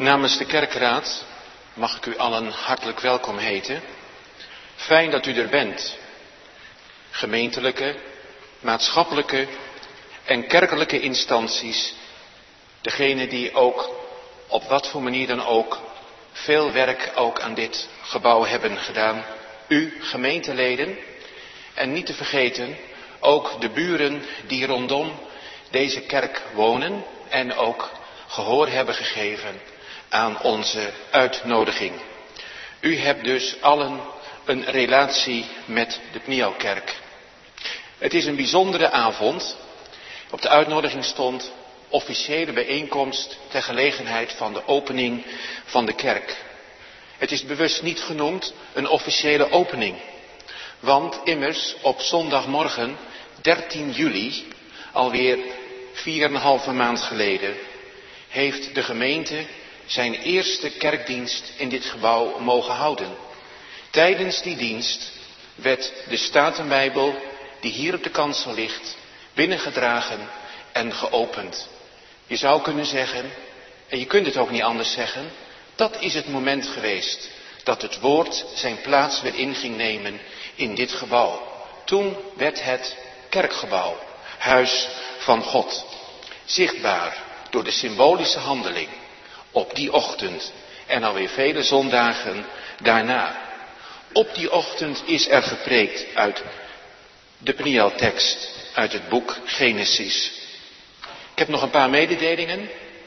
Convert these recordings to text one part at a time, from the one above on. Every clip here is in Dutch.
Namens de kerkraad mag ik u allen hartelijk welkom heten. Fijn dat u er bent. Gemeentelijke, maatschappelijke en kerkelijke instanties. Degene die ook op wat voor manier dan ook veel werk ook aan dit gebouw hebben gedaan. U gemeenteleden en niet te vergeten ook de buren die rondom deze kerk wonen en ook gehoor hebben gegeven aan onze uitnodiging. U hebt dus allen een relatie met de Pnielkerk. Het is een bijzondere avond. Op de uitnodiging stond officiële bijeenkomst ter gelegenheid van de opening van de kerk. Het is bewust niet genoemd een officiële opening. Want immers op zondagmorgen 13 juli, alweer 4,5 maand geleden, heeft de gemeente zijn eerste kerkdienst in dit gebouw mogen houden. Tijdens die dienst werd de Statenbijbel, die hier op de kansel ligt, binnengedragen en geopend. Je zou kunnen zeggen, en je kunt het ook niet anders zeggen, dat is het moment geweest dat het woord zijn plaats weer in ging nemen in dit gebouw. Toen werd het kerkgebouw, huis van God, zichtbaar door de symbolische handeling op die ochtend en alweer vele zondagen daarna. Op die ochtend is er gepreekt uit de Pnieltekst, uit het boek Genesis. Ik heb nog een paar mededelingen.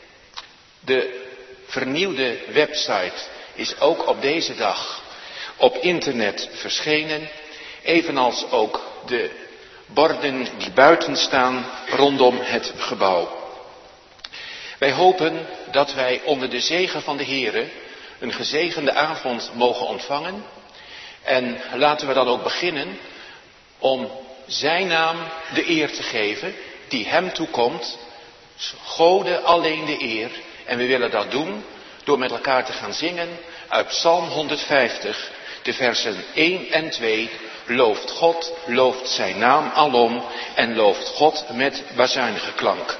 De vernieuwde website is ook op deze dag op internet verschenen, evenals ook de borden die buiten staan rondom het gebouw. Wij hopen dat wij onder de zegen van de Here een gezegende avond mogen ontvangen. En laten we dan ook beginnen om zijn naam de eer te geven die hem toekomt. Gode alleen de eer. En we willen dat doen door met elkaar te gaan zingen uit Psalm 150, de versen 1 en 2. Looft God, looft zijn naam alom en looft God met bazuinige klank.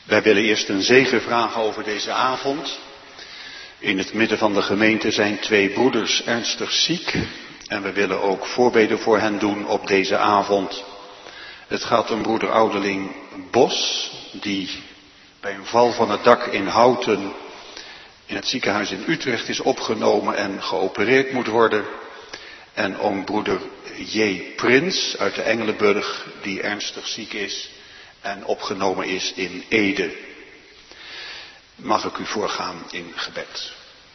Wij willen eerst een zegen vragen over deze avond. In het midden van de gemeente zijn 2 broeders ernstig ziek. En we willen ook voorbeden voor hen doen op deze avond. Het gaat om broeder ouderling Bos, die bij een val van het dak in Houten in het ziekenhuis in Utrecht is opgenomen en geopereerd moet worden. En om broeder J. Prins uit de Engelenburg, die ernstig ziek is en opgenomen is in Ede. Mag ik u voorgaan in gebed.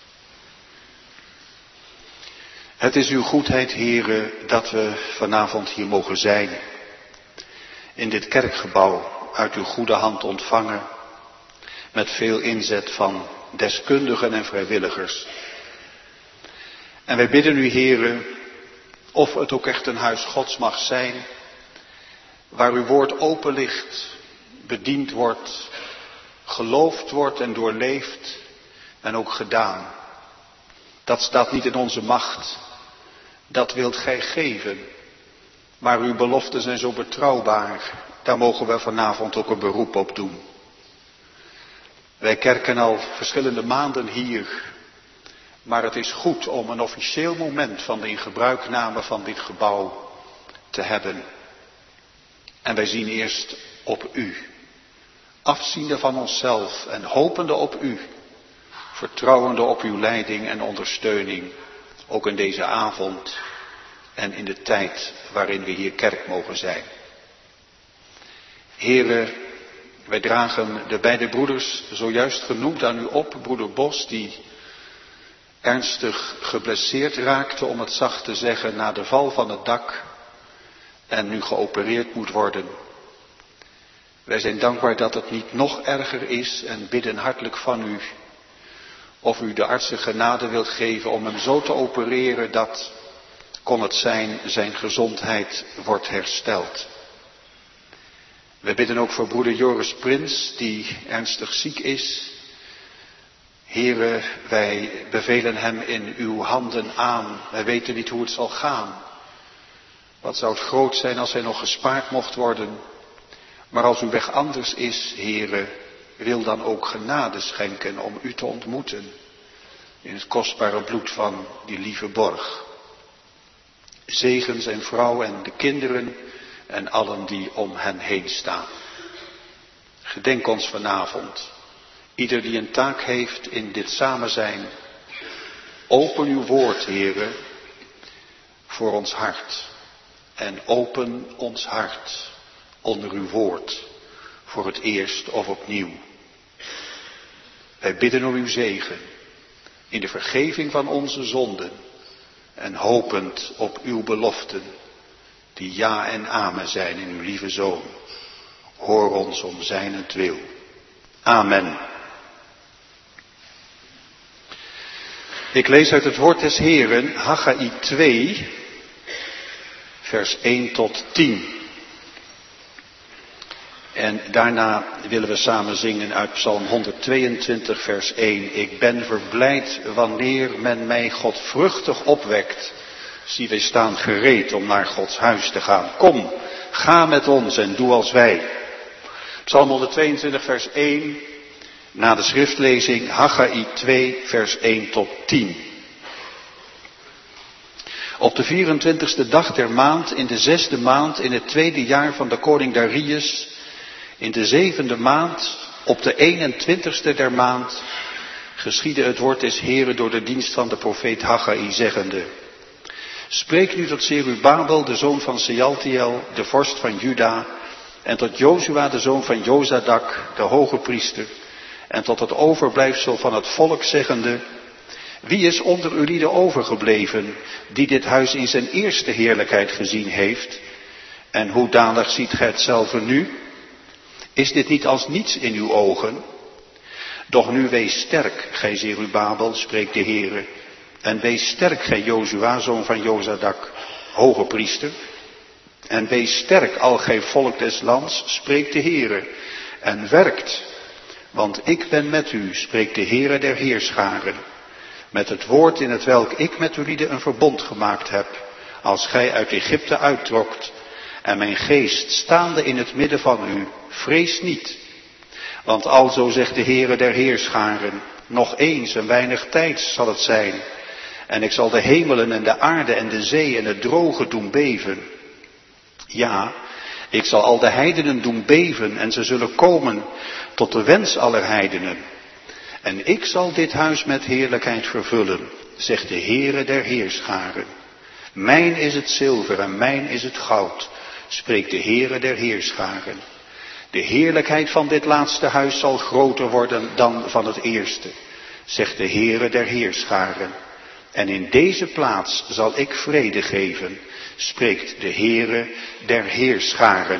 Het is uw goedheid, Heere, dat we vanavond hier mogen zijn. In dit kerkgebouw uit uw goede hand ontvangen. Met veel inzet van deskundigen en vrijwilligers. En wij bidden u, Heere, of het ook echt een huis Gods mag zijn. Waar uw woord open ligt, bediend wordt, geloofd wordt en doorleefd en ook gedaan. Dat staat niet in onze macht. Dat wilt gij geven. Maar uw beloften zijn zo betrouwbaar. Daar mogen we vanavond ook een beroep op doen. Wij kerken al verschillende maanden hier. Maar het is goed om een officieel moment van de ingebruikname van dit gebouw te hebben. En wij zien eerst op u. Afziende van onszelf en hopende op u. Vertrouwende op uw leiding en ondersteuning. Ook in deze avond en in de tijd waarin we hier kerk mogen zijn. Here, wij dragen de beide broeders zojuist genoemd aan u op. Broeder Bos, die ernstig geblesseerd raakte, om het zacht te zeggen, na de val van het dak. En nu geopereerd moet worden. Wij zijn dankbaar dat het niet nog erger is en bidden hartelijk van u. Of u de artsen genade wilt geven om hem zo te opereren dat, kon het zijn gezondheid wordt hersteld. We bidden ook voor broeder Joris Prins, die ernstig ziek is. Here, wij bevelen hem in uw handen aan. Wij weten niet hoe het zal gaan. Wat zou het groot zijn als hij nog gespaard mocht worden. Maar als uw weg anders is, Here, wil dan ook genade schenken om u te ontmoeten. In het kostbare bloed van die lieve borg. Zegen zijn vrouw en de kinderen en allen die om hen heen staan. Gedenk ons vanavond. Ieder die een taak heeft in dit samen zijn. Open uw woord, Heere, voor ons hart. En open ons hart onder uw woord. Voor het eerst of opnieuw. Wij bidden om uw zegen. In de vergeving van onze zonden. En hopend op uw beloften. Die ja en amen zijn in uw lieve Zoon. Hoor ons om zijnentwil. Amen. Ik lees uit het woord des Heeren, Haggai 2, vers 1 tot 10. En daarna willen we samen zingen uit Psalm 122, vers 1. Ik ben verblijd wanneer men mij godvruchtig opwekt. Zie, wij staan gereed om naar Gods huis te gaan. Kom, ga met ons en doe als wij. Psalm 122, vers 1. Na de schriftlezing Haggai 2, vers 1 tot 10. Op de 24e dag der maand, in de 6e maand, in het 2e jaar van de koning Darius, in de 7e maand, op de 21e der maand, geschiedde het woord des Heeren door de dienst van de profeet Haggai, zeggende: Spreek nu tot Zerubabel, de zoon van Sealtiel, de vorst van Juda, en tot Jozua, de zoon van Jozadak, de hoge priester, en tot het overblijfsel van het volk, zeggende: Wie is onder u lieden overgebleven, die dit huis in zijn eerste heerlijkheid gezien heeft? En hoedanig ziet gij het zelve nu? Is dit niet als niets in uw ogen? Doch nu wees sterk, gij Zerubabel, spreekt de Heere, en wees sterk, gij Jozua, zoon van Jozadak, hoge priester. En wees sterk, al gij volk des lands, spreekt de Heere, en werkt. Want ik ben met u, spreekt de Heere der heerscharen, met het woord in het welk ik met uw lieden een verbond gemaakt heb, als gij uit Egypte uittrokt, en mijn geest staande in het midden van u, vrees niet. Want alzo zegt de Heere der Heerscharen, nog eens een weinig tijds zal het zijn. En ik zal de hemelen en de aarde en de zee en het droge doen beven. Ja, ik zal al de heidenen doen beven en ze zullen komen tot de wens aller heidenen. En ik zal dit huis met heerlijkheid vervullen, zegt de Heere der Heerscharen. Mijn is het zilver en mijn is het goud, spreekt de Heere der Heerscharen. De heerlijkheid van dit laatste huis zal groter worden dan van het eerste, zegt de Heere der Heerscharen. En in deze plaats zal ik vrede geven, spreekt de Heere der Heerscharen.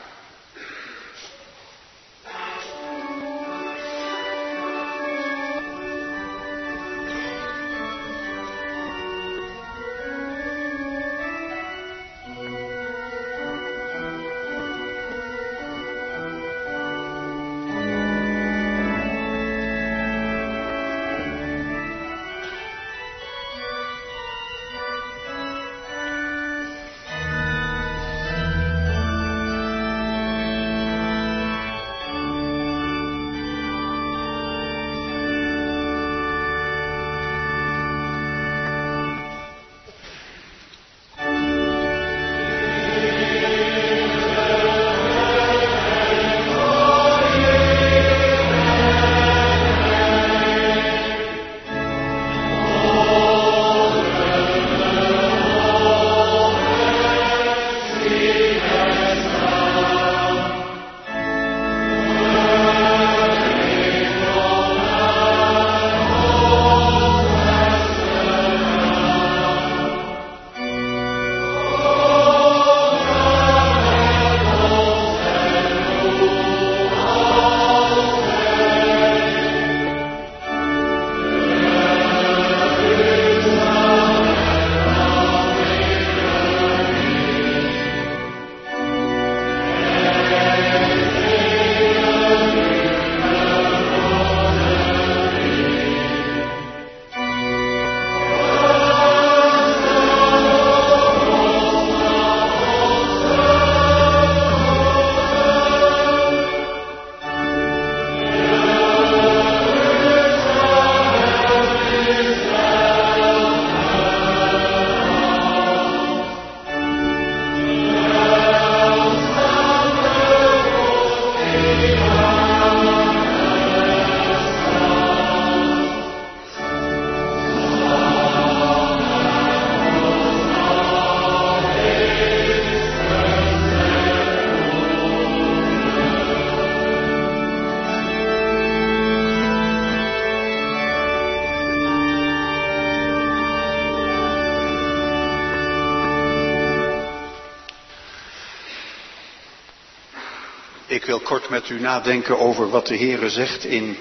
Ik wil kort met u nadenken over wat de Heere zegt in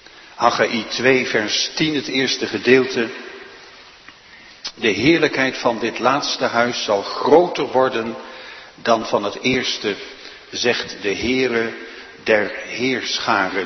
Haggai 2 vers 10, het eerste gedeelte. De heerlijkheid van dit laatste huis zal groter worden dan van het eerste, zegt de Heere der Heerscharen.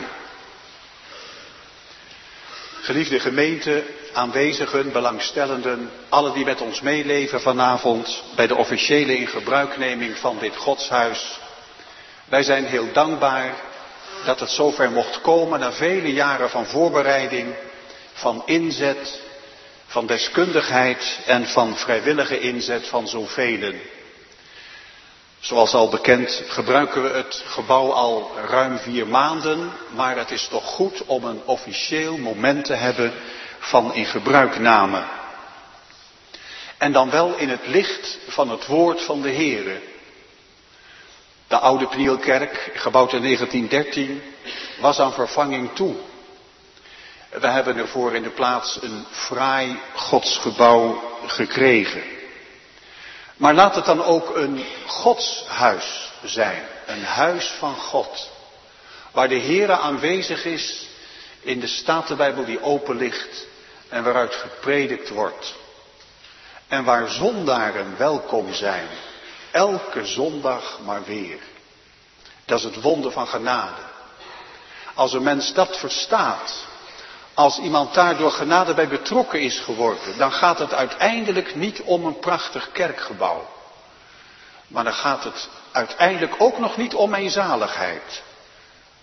Geliefde gemeente, aanwezigen, belangstellenden, allen die met ons meeleven vanavond bij de officiële ingebruikneming van dit godshuis. Wij zijn heel dankbaar dat het zover mocht komen na vele jaren van voorbereiding, van inzet, van deskundigheid en van vrijwillige inzet van zoveel. Zoals al bekend gebruiken we het gebouw al ruim 4 maanden, maar het is toch goed om een officieel moment te hebben van ingebruikname. En dan wel in het licht van het woord van de Heere. De oude Prielkerk, gebouwd in 1913, was aan vervanging toe. We hebben ervoor in de plaats een fraai godsgebouw gekregen. Maar laat het dan ook een godshuis zijn, een huis van God. Waar de Heere aanwezig is in de Statenbijbel die open ligt en waaruit gepredikt wordt. En waar zondaren welkom zijn, elke zondag maar weer. Dat is het wonder van genade. Als een mens dat verstaat, als iemand daar door genade bij betrokken is geworden, dan gaat het uiteindelijk niet om een prachtig kerkgebouw. Maar dan gaat het uiteindelijk ook nog niet om eenzaligheid.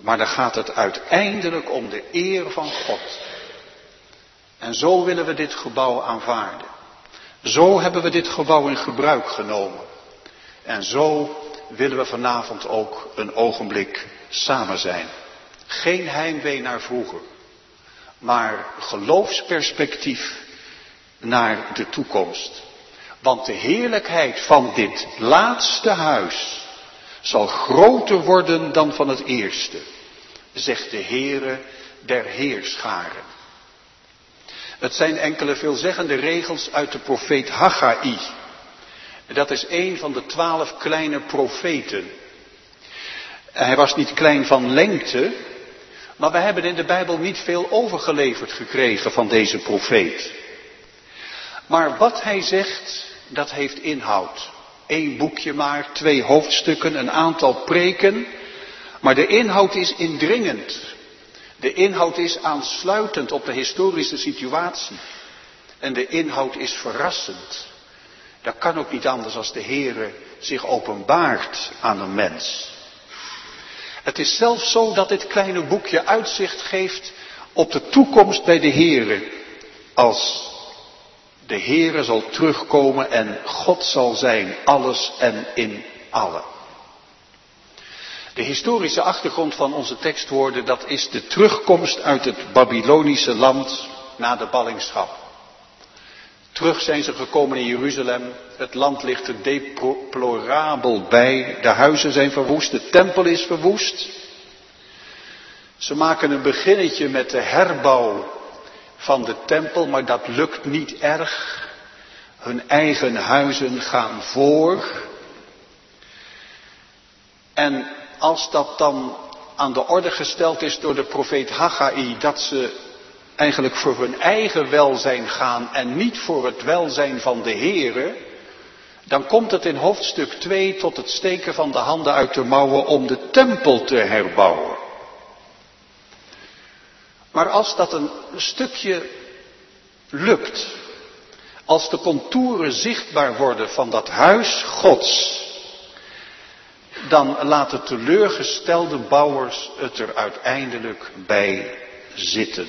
Maar dan gaat het uiteindelijk om de eer van God. En zo willen we dit gebouw aanvaarden. Zo hebben we dit gebouw in gebruik genomen. En zo willen we vanavond ook een ogenblik samen zijn. Geen heimwee naar vroeger, maar geloofsperspectief naar de toekomst. Want de heerlijkheid van dit laatste huis zal groter worden dan van het eerste, zegt de Heere der Heerscharen. Het zijn enkele veelzeggende regels uit de profeet Haggai. Dat is een van de 12 kleine profeten. Hij was niet klein van lengte, maar we hebben in de Bijbel niet veel overgeleverd gekregen van deze profeet. Maar wat hij zegt, dat heeft inhoud. 1 boekje maar, 2 hoofdstukken, een aantal preken. Maar de inhoud is indringend. De inhoud is aansluitend op de historische situatie. En de inhoud is verrassend. Dat kan ook niet anders als de Heere zich openbaart aan een mens. Het is zelfs zo dat dit kleine boekje uitzicht geeft op de toekomst bij de Heere. Als de Heere zal terugkomen en God zal zijn, alles en in allen. De historische achtergrond van onze tekstwoorden, dat is de terugkomst uit het Babylonische land na de ballingschap. Terug zijn ze gekomen in Jeruzalem. Het land ligt er deplorabel bij. De huizen zijn verwoest. De tempel is verwoest. Ze maken een beginnetje met de herbouw van de tempel, maar dat lukt niet erg. Hun eigen huizen gaan voor. En als dat dan aan de orde gesteld is door de profeet Haggai, dat ze eigenlijk voor hun eigen welzijn gaan en niet voor het welzijn van de Heere, dan komt het in hoofdstuk 2 tot het steken van de handen uit de mouwen om de tempel te herbouwen. Maar als dat een stukje lukt, als de contouren zichtbaar worden van dat huis Gods, dan laten teleurgestelde bouwers het er uiteindelijk bij zitten.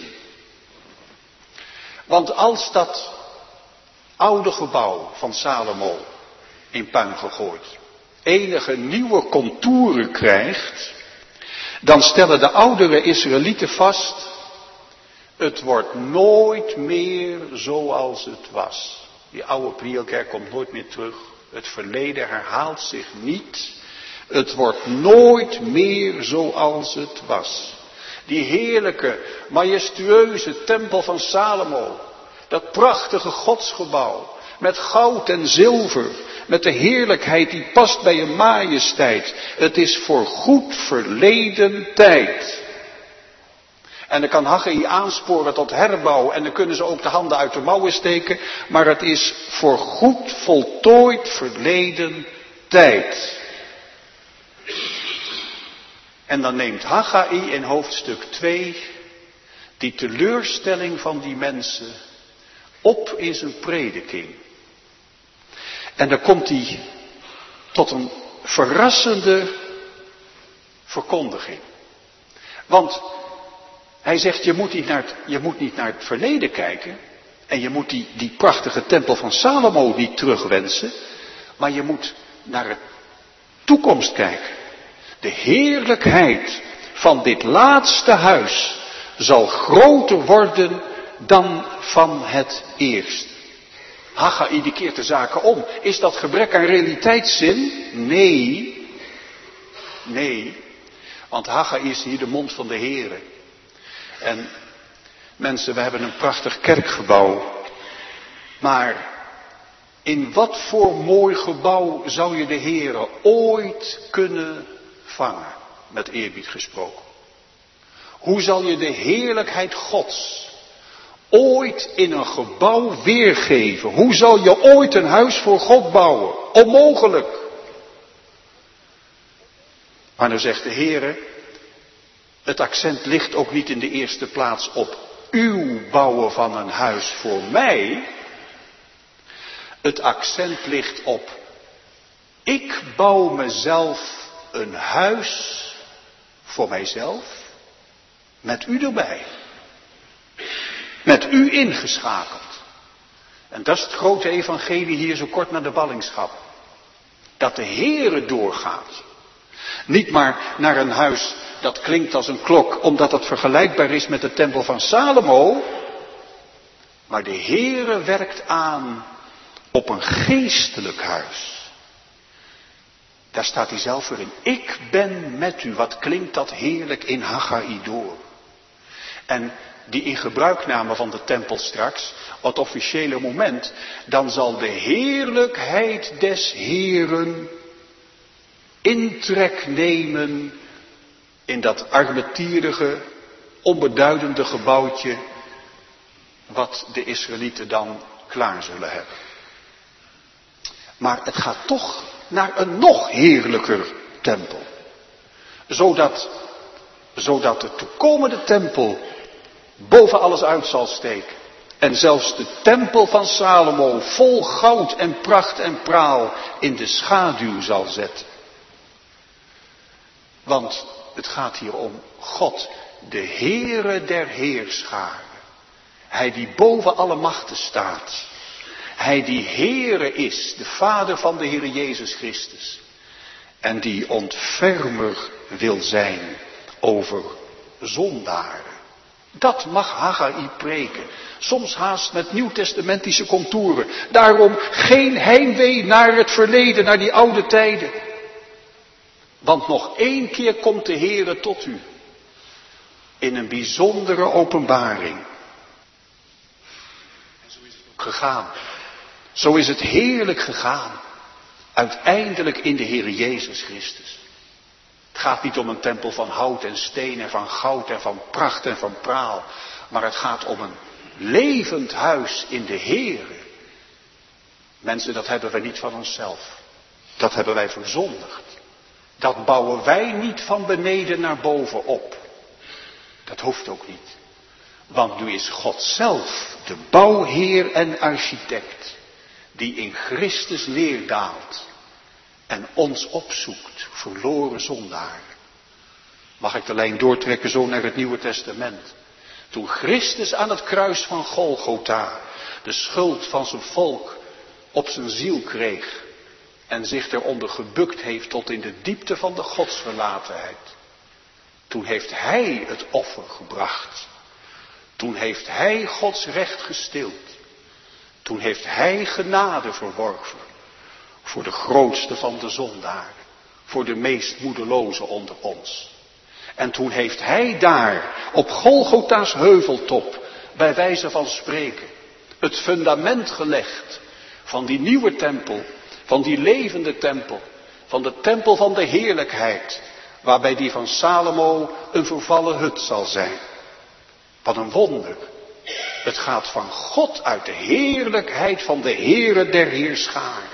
Want als dat oude gebouw van Salomo in puin gegooid enige nieuwe contouren krijgt, dan stellen de oudere Israëlieten vast, het wordt nooit meer zoals het was. Die oude Prielkerk komt nooit meer terug. Het verleden herhaalt zich niet. Het wordt nooit meer zoals het was. Die heerlijke, majestueuze tempel van Salomo. Dat prachtige godsgebouw. Met goud en zilver. Met de heerlijkheid die past bij een majesteit. Het is voor goed verleden tijd. En dan kan Haggai aansporen tot herbouw. En dan kunnen ze ook de handen uit de mouwen steken. Maar het is voor goed voltooid verleden tijd. En dan neemt Haggai in hoofdstuk 2 die teleurstelling van die mensen op in zijn prediking. En dan komt hij tot een verrassende verkondiging. Want hij zegt, je moet niet naar het verleden kijken. En je moet die prachtige tempel van Salomo niet terugwensen. Maar je moet naar de toekomst kijken. De heerlijkheid van dit laatste huis zal groter worden dan van het eerste. Haggai die keert de zaken om. Is dat gebrek aan realiteitszin? Nee. Want Haggai is hier de mond van de Heere. En mensen, we hebben een prachtig kerkgebouw. Maar in wat voor mooi gebouw zou je de Heere ooit kunnen vangen? Met eerbied gesproken. Hoe zal je de heerlijkheid Gods ooit in een gebouw weergeven? Hoe zal je ooit een huis voor God bouwen? Onmogelijk. Maar dan zegt de Heere, het accent ligt ook niet in de eerste plaats op uw bouwen van een huis voor mij. Het accent ligt op, ik bouw mezelf een huis voor mijzelf, met u erbij. Met u ingeschakeld. En dat is het grote evangelie hier zo kort na de ballingschap. Dat de Heere doorgaat. Niet maar naar een huis dat klinkt als een klok, omdat het vergelijkbaar is met de tempel van Salomo. Maar de Heere werkt aan op een geestelijk huis. Daar staat hij zelf voor in. Ik ben met u. Wat klinkt dat heerlijk in Haggai door. En die in gebruikname van de tempel straks, het officiële moment, dan zal de heerlijkheid des Heeren intrek nemen in dat armetierige, onbeduidende gebouwtje wat de Israëlieten dan klaar zullen hebben. Maar het gaat toch naar een nog heerlijker tempel. Zodat de toekomende tempel boven alles uit zal steken. En zelfs de tempel van Salomo vol goud en pracht en praal in de schaduw zal zetten. Want het gaat hier om God, de Heere der Heerscharen. Hij die boven alle machten staat. Hij die Heere is, de Vader van de Heere Jezus Christus. En die ontfermer wil zijn over zondaren. Dat mag Haggai preken. Soms haast met nieuwtestamentische contouren. Daarom geen heimwee naar het verleden, naar die oude tijden. Want nog 1 keer komt de Heere tot u. In een bijzondere openbaring. Gegaan. Zo is het heerlijk gegaan. Uiteindelijk in de Heere Jezus Christus. Het gaat niet om een tempel van hout en steen en van goud en van pracht en van praal. Maar het gaat om een levend huis in de Heere. Mensen, dat hebben wij niet van onszelf. Dat hebben wij verzondigd. Dat bouwen wij niet van beneden naar boven op. Dat hoeft ook niet. Want nu is God zelf de bouwheer en architect. Die in Christus neerdaalt. En ons opzoekt, verloren zondaren. Mag ik de lijn doortrekken zo naar het Nieuwe Testament. Toen Christus aan het kruis van Golgotha de schuld van zijn volk op zijn ziel kreeg. En zich eronder gebukt heeft tot in de diepte van de godsverlatenheid. Toen heeft hij het offer gebracht. Toen heeft hij Gods recht gestild. Toen heeft hij genade verworven. Voor de grootste van de zondaren. Voor de meest moedeloze onder ons. En toen heeft hij daar op Golgotha's heuveltop, bij wijze van spreken, het fundament gelegd van die nieuwe tempel, van die levende tempel, van de tempel van de heerlijkheid, waarbij die van Salomo een vervallen hut zal zijn. Wat een wonder. Het gaat van God uit de heerlijkheid van de Heere der Heerscharen.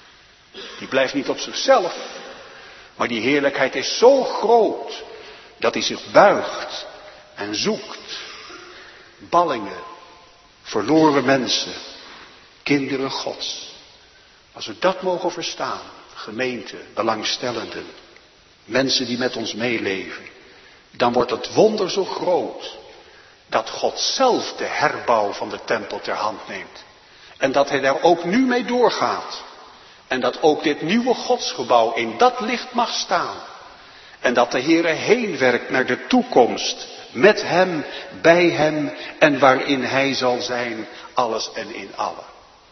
Die blijft niet op zichzelf, maar die heerlijkheid is zo groot dat hij zich buigt en zoekt. Ballingen, verloren mensen, kinderen Gods. Als we dat mogen verstaan, gemeente, belangstellenden, mensen die met ons meeleven, dan wordt het wonder zo groot dat God zelf de herbouw van de tempel ter hand neemt. En dat hij daar ook nu mee doorgaat. En dat ook dit nieuwe godsgebouw in dat licht mag staan. En dat de Heere heen werkt naar de toekomst. Met hem, bij hem en waarin hij zal zijn, alles en in allen.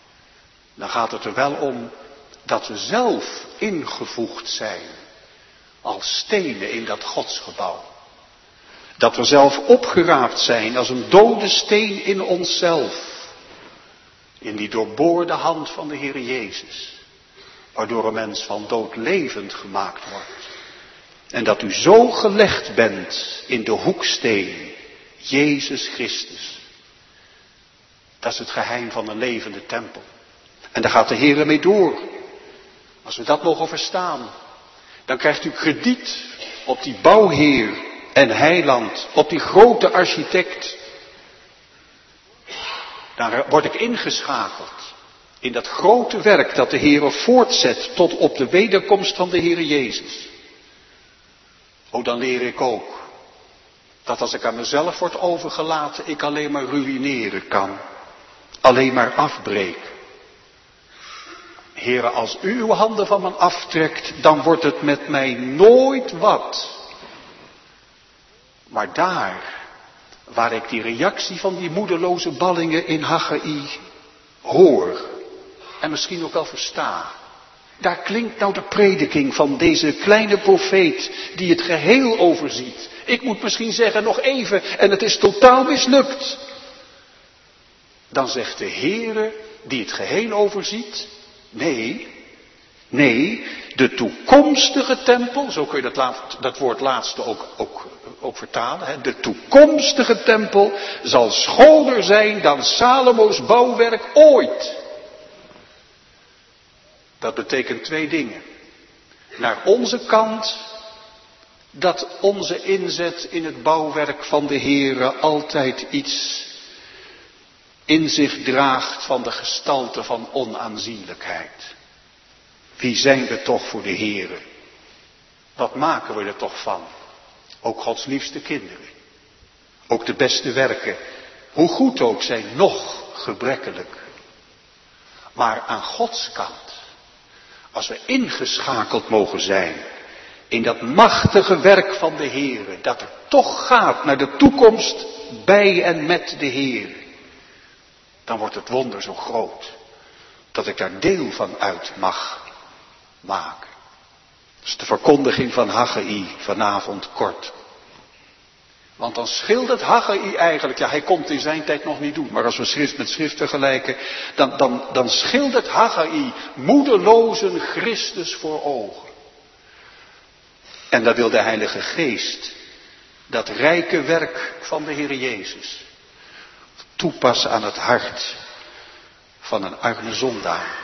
Dan gaat het er wel om dat we zelf ingevoegd zijn. Als stenen in dat godsgebouw. Dat we zelf opgeraapt zijn als een dode steen in onszelf. In die doorboorde hand van de Heere Jezus. Waardoor een mens van dood levend gemaakt wordt. En dat u zo gelegd bent in de hoeksteen, Jezus Christus. Dat is het geheim van een levende tempel. En daar gaat de Heere mee door. Als we dat mogen verstaan, dan krijgt u krediet op die bouwheer en heiland, op die grote architect. Dan word ik ingeschakeld in dat grote werk dat de Heere voortzet tot op de wederkomst van de Heere Jezus. Dan leer ik ook dat als ik aan mezelf word overgelaten, ik alleen maar ruïneren kan. Alleen maar afbreek. Heere, als u uw handen van me aftrekt, dan wordt het met mij nooit wat. Maar daar, waar ik die reactie van die moedeloze ballingen in Haggai hoor, en misschien ook wel versta, daar klinkt nou de prediking van deze kleine profeet die het geheel overziet. Ik moet misschien zeggen nog even en het is totaal mislukt. Dan zegt de Heere die het geheel overziet, nee, de toekomstige tempel, zo kun je dat woord laatste ook vertalen. Hè? De toekomstige tempel zal schoner zijn dan Salomo's bouwwerk ooit. Dat betekent 2 dingen. Naar onze kant, dat onze inzet in het bouwwerk van de Heere altijd iets in zich draagt van de gestalte van onaanzienlijkheid. Wie zijn we toch voor de Heere? Wat maken we er toch van? Ook Gods liefste kinderen. Ook de beste werken, hoe goed ook, zijn nog gebrekkelijk. Maar aan Gods kant, als we ingeschakeld mogen zijn in dat machtige werk van de Heere, dat er toch gaat naar de toekomst bij en met de Heere, dan wordt het wonder zo groot dat ik daar deel van uit mag maken. Dat is de verkondiging van Haggai vanavond kort. Want dan schildert Haggai eigenlijk, hij kon het in zijn tijd nog niet doen, maar als we schrift met schrift vergelijken, dan schildert Haggai moedelozen Christus voor ogen. En dat wil de Heilige Geest, dat rijke werk van de Heer Jezus, toepassen aan het hart van een arme zondaar.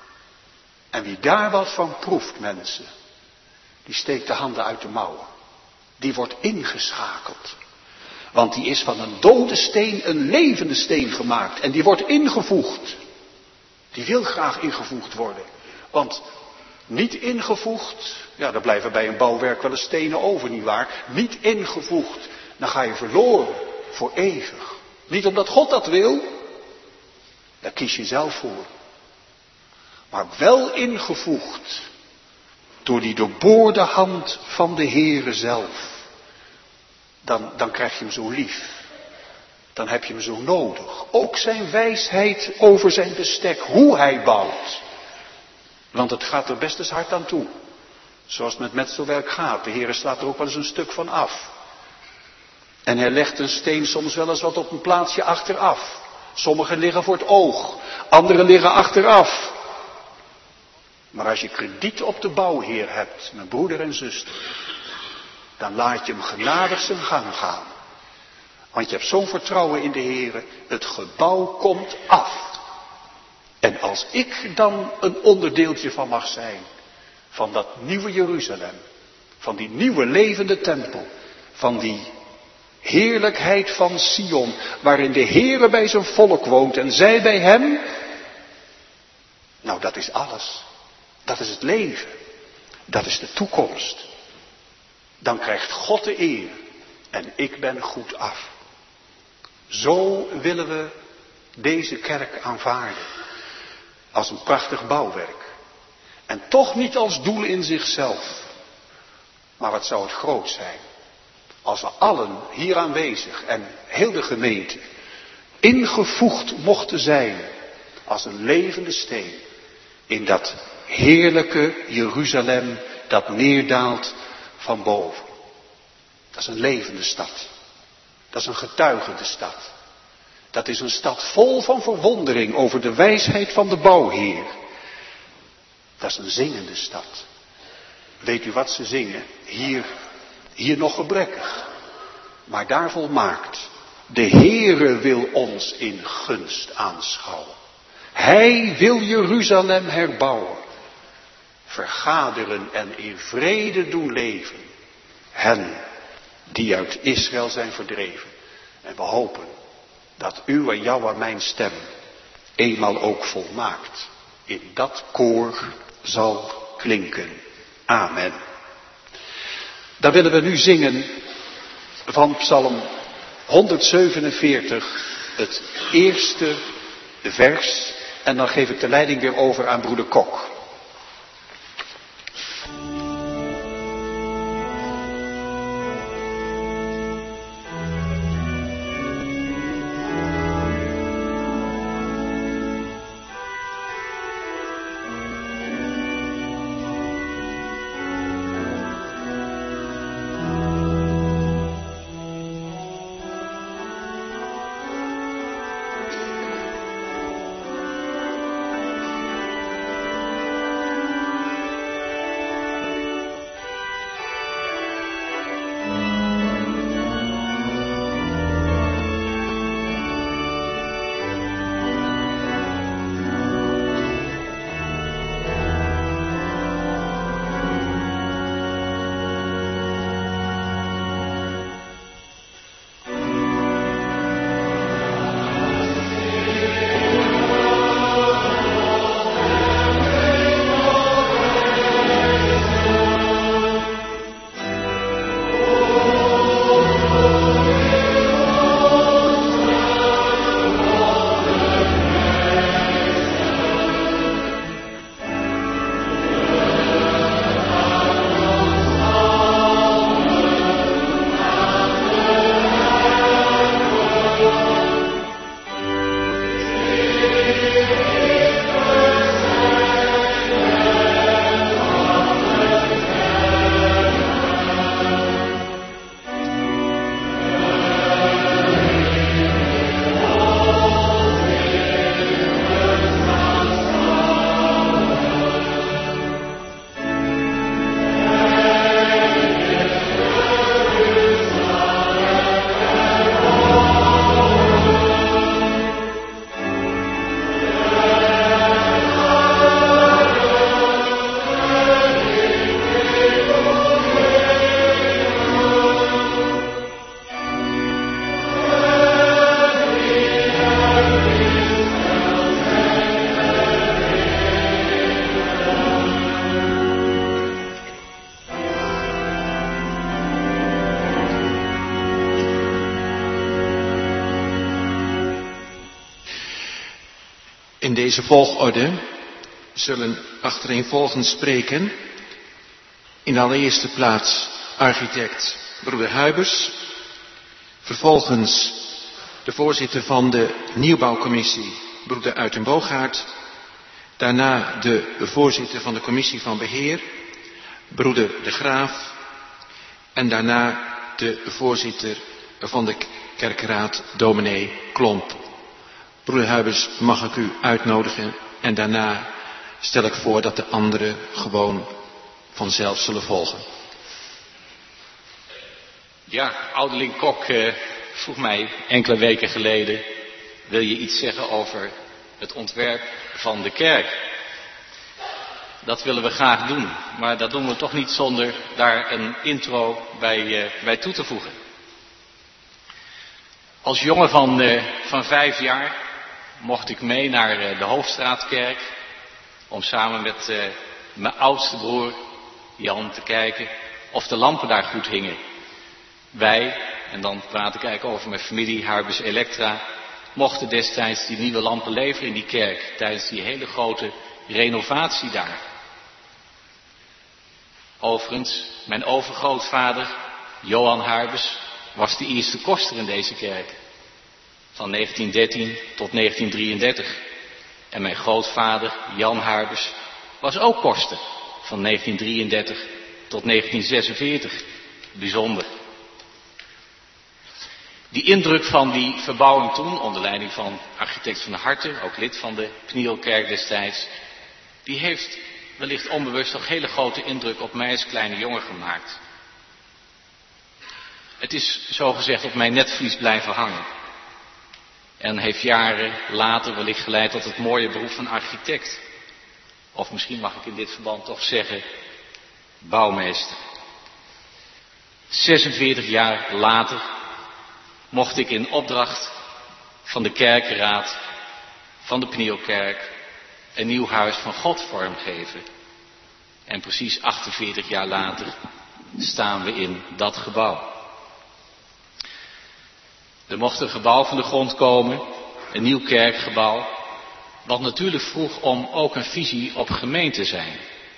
En wie daar wat van proeft, mensen, die steekt de handen uit de mouwen. Die wordt ingeschakeld. Want die is van een dode steen een levende steen gemaakt. En die wordt ingevoegd. Die wil graag ingevoegd worden. Want niet ingevoegd, ja, daar blijven bij een bouwwerk wel eens stenen over, nietwaar? Niet ingevoegd, dan ga je verloren voor eeuwig. Niet omdat God dat wil, daar kies je zelf voor. Maar wel ingevoegd door die doorboorde hand van de Heere zelf. Dan krijg je hem zo lief. Dan heb je hem zo nodig. Ook zijn wijsheid over zijn bestek, hoe hij bouwt. Want het gaat er best eens hard aan toe. Zoals het met metselwerk gaat. De Heere slaat er ook wel eens een stuk van af. En hij legt een steen soms wel eens wat op een plaatsje achteraf. Sommige liggen voor het oog, andere liggen achteraf. Maar als je krediet op de bouwheer hebt, mijn broeder en zuster, dan laat je hem genadig zijn gang gaan. Want je hebt zo'n vertrouwen in de Heere, het gebouw komt af. En als ik dan een onderdeeltje van mag zijn, van dat nieuwe Jeruzalem, van die nieuwe levende tempel, van die heerlijkheid van Sion, waarin de Heere bij zijn volk woont en zij bij hem, nou dat is alles. Dat is het leven. Dat is de toekomst. Dan krijgt God de eer en ik ben goed af. Zo willen we deze kerk aanvaarden. Als een prachtig bouwwerk. En toch niet als doel in zichzelf. Maar wat zou het groot zijn. Als we allen hier aanwezig en heel de gemeente ingevoegd mochten zijn als een levende steen in dat heerlijke Jeruzalem dat neerdaalt van boven. Dat is een levende stad. Dat is een getuigende stad. Dat is een stad vol van verwondering over de wijsheid van de bouwheer. Dat is een zingende stad. Weet u wat ze zingen? Hier nog gebrekkig. Maar daar volmaakt. De Heere wil ons in gunst aanschouwen. Hij wil Jeruzalem herbouwen. Vergaderen en in vrede doen leven. Hen die uit Israël zijn verdreven. En we hopen dat uw en jouw en mijn stem eenmaal ook volmaakt in dat koor zal klinken. Amen. Dan willen we nu zingen van Psalm 147, het eerste vers. En dan geef ik de leiding weer over aan broeder Kok. In deze volgorde zullen achtereenvolgens spreken in de allereerste plaats architect broeder Huibers, vervolgens de voorzitter van de nieuwbouwcommissie broeder Uitenboogaard, daarna de voorzitter van de commissie van beheer broeder De Graaf en daarna de voorzitter van de kerkraad dominee Klomp. Broeder Huibers, mag ik u uitnodigen en daarna stel ik voor dat de anderen gewoon vanzelf zullen volgen. Ja, ouderling Kok vroeg mij enkele weken geleden, wil je iets zeggen over het ontwerp van de kerk? Dat willen we graag doen, maar dat doen we toch niet zonder daar een intro bij toe te voegen. Als jongen van 5 jaar mocht ik mee naar de Hoofdstraatkerk om samen met mijn oudste broer Jan te kijken of de lampen daar goed hingen. Wij, en dan praat ik eigenlijk over mijn familie, Huibers Elektra, mochten destijds die nieuwe lampen leveren in die kerk tijdens die hele grote renovatie daar. Overigens, mijn overgrootvader, Johan Huibers, was de eerste koster in deze kerk. Van 1913 tot 1933. En mijn grootvader, Jan Huibers, was ook koster. Van 1933 tot 1946. Bijzonder. Die indruk van die verbouwing toen, onder leiding van architect Van der Harten, ook lid van de Pnielkerk destijds, die heeft wellicht onbewust toch hele grote indruk op mij als kleine jongen gemaakt. Het is zogezegd op mijn netvlies blijven hangen. En heeft jaren later wellicht geleid tot het mooie beroep van architect. Of misschien mag ik in dit verband toch zeggen, bouwmeester. 46 jaar later mocht ik in opdracht van de kerkenraad van de Pnielkerk een nieuw huis van God vormgeven. En precies 48 jaar later staan we in dat gebouw. Er mocht een gebouw van de grond komen, een nieuw kerkgebouw, wat natuurlijk vroeg om ook een visie op gemeente zijn.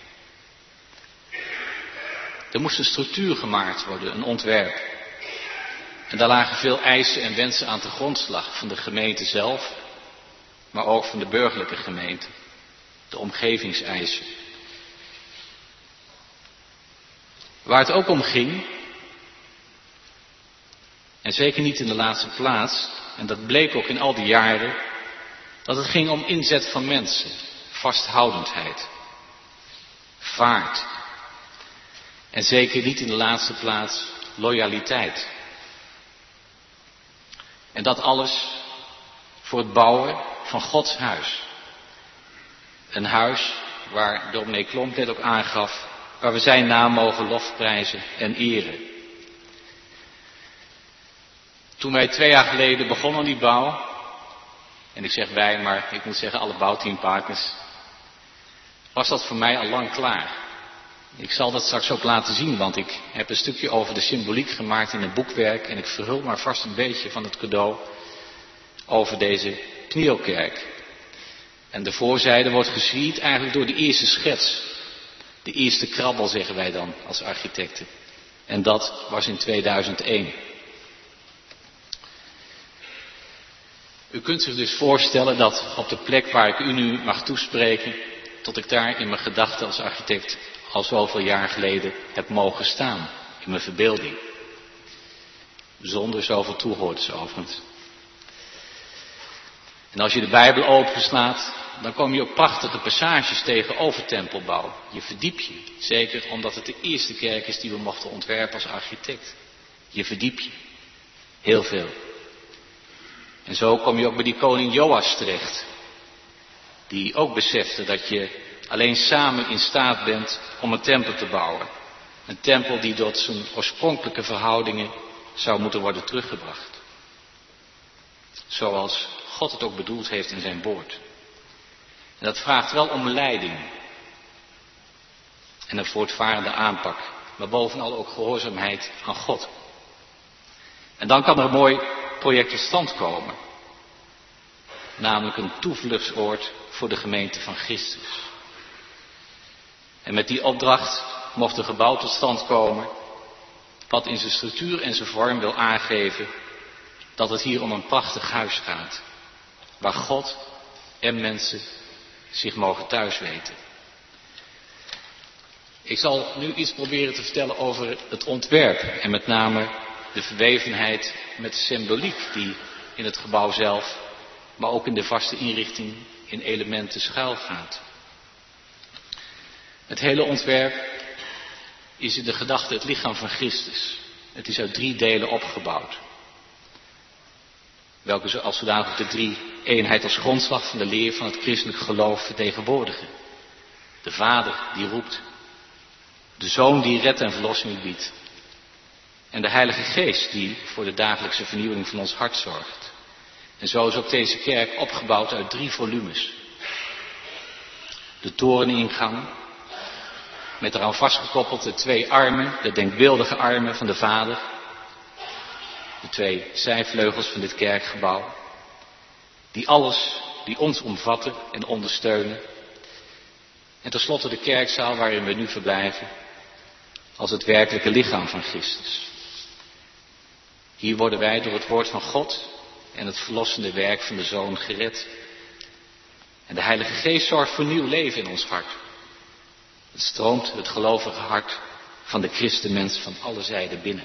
Er moest een structuur gemaakt worden, een ontwerp. En daar lagen veel eisen en wensen aan ten grondslag van de gemeente zelf, maar ook van de burgerlijke gemeente, de omgevingseisen. Waar het ook om ging, en zeker niet in de laatste plaats, en dat bleek ook in al die jaren, dat het ging om inzet van mensen, vasthoudendheid, vaart. En zeker niet in de laatste plaats loyaliteit. En dat alles voor het bouwen van Gods huis. Een huis waar dominee Klomp net ook aangaf, waar we zijn naam mogen lofprijzen en eren. Toen wij 2 jaar geleden begonnen aan die bouw, en ik zeg wij, maar ik moet zeggen alle bouwteampartners, was dat voor mij al lang klaar. Ik zal dat straks ook laten zien, want ik heb een stukje over de symboliek gemaakt in een boekwerk en ik verhul maar vast een beetje van het cadeau over deze knielkerk. En de voorzijde wordt geschied eigenlijk door de eerste schets. De eerste krabbel zeggen wij dan als architecten. En dat was in 2001. U kunt zich dus voorstellen dat op de plek waar ik u nu mag toespreken, tot ik daar in mijn gedachten als architect al zoveel jaar geleden heb mogen staan, in mijn verbeelding. Zonder zoveel toehoorders overigens. En als je de Bijbel openslaat, dan kom je op prachtige passages tegen over tempelbouw. Je verdiep je, zeker omdat het de eerste kerk is die we mochten ontwerpen als architect. Je verdiep je, heel veel. En zo kom je ook bij die koning Joas terecht, die ook besefte dat je alleen samen in staat bent om een tempel te bouwen. Een tempel die tot zijn oorspronkelijke verhoudingen zou moeten worden teruggebracht. Zoals God het ook bedoeld heeft in zijn woord. En dat vraagt wel om leiding. En een voortvarende aanpak. Maar bovenal ook gehoorzaamheid aan God. En dan kan er een mooi project tot stand komen. Namelijk een toevluchtsoord voor de gemeente van Christus. En met die opdracht mocht een gebouw tot stand komen, wat in zijn structuur en zijn vorm wil aangeven dat het hier om een prachtig huis gaat, waar God en mensen zich mogen thuis weten. Ik zal nu iets proberen te vertellen over het ontwerp en met name de verwevenheid met de symboliek die in het gebouw zelf, maar ook in de vaste inrichting in elementen schuilgaat. Het hele ontwerp is in de gedachte het lichaam van Christus. Het is uit 3 delen opgebouwd. Welke als zodanig de 3 eenheid als grondslag van de leer van het christelijk geloof vertegenwoordigen. De Vader die roept. De Zoon die redt en verlossing biedt. En de Heilige Geest die voor de dagelijkse vernieuwing van ons hart zorgt. En zo is ook deze kerk opgebouwd uit 3 volumes. De toreningang. Met eraan vastgekoppeld de 2 armen, de denkbeeldige armen van de Vader. De 2 zijvleugels van dit kerkgebouw. Die ons omvatten en ondersteunen. En tenslotte de kerkzaal waarin we nu verblijven. Als het werkelijke lichaam van Christus. Hier worden wij door het woord van God en het verlossende werk van de Zoon gered. En de Heilige Geest zorgt voor nieuw leven in ons hart. Het stroomt het gelovige hart van de christenmens van alle zijden binnen.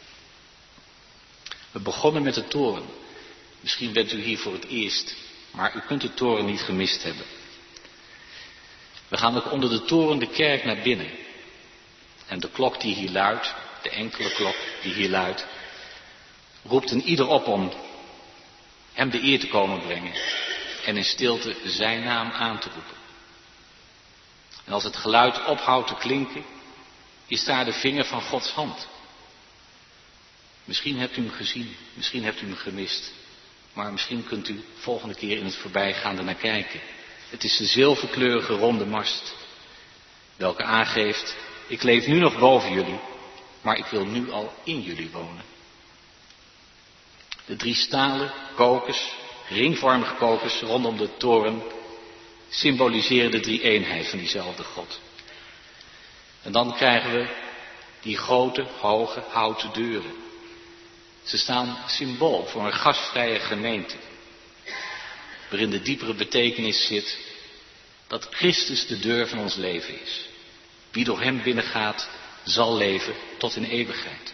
We begonnen met de toren. Misschien bent u hier voor het eerst, maar u kunt de toren niet gemist hebben. We gaan ook onder de toren de kerk naar binnen. En de klok die hier luidt, de enkele klok die hier luidt, roept een ieder op om hem de eer te komen brengen en in stilte zijn naam aan te roepen. En als het geluid ophoudt te klinken, is daar de vinger van Gods hand. Misschien hebt u hem gezien, misschien hebt u hem gemist, maar misschien kunt u volgende keer in het voorbijgaan er naar kijken. Het is de zilverkleurige ronde mast, welke aangeeft, ik leef nu nog boven jullie, maar ik wil nu al in jullie wonen. De 3 stalen kokers, ringvormige kokers rondom de toren, symboliseren de 3-eenheid van diezelfde God. En dan krijgen we die grote, hoge, houten deuren. Ze staan symbool voor een gastvrije gemeente, waarin de diepere betekenis zit dat Christus de deur van ons leven is. Wie door hem binnengaat, zal leven tot in eeuwigheid.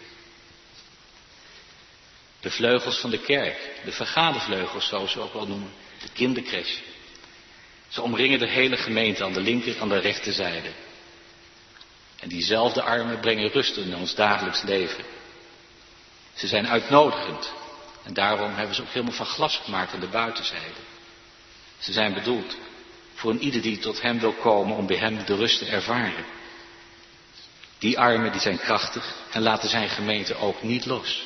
De vleugels van de kerk, de vergadervleugels, zoals ze ook wel noemen, de kindercrèche. Ze omringen de hele gemeente aan de linker en de rechterzijde. En diezelfde armen brengen rust in ons dagelijks leven. Ze zijn uitnodigend en daarom hebben ze ook helemaal van glas gemaakt aan de buitenzijde. Ze zijn bedoeld voor een ieder die tot hem wil komen om bij hem de rust te ervaren. Die armen die zijn krachtig en laten zijn gemeente ook niet los.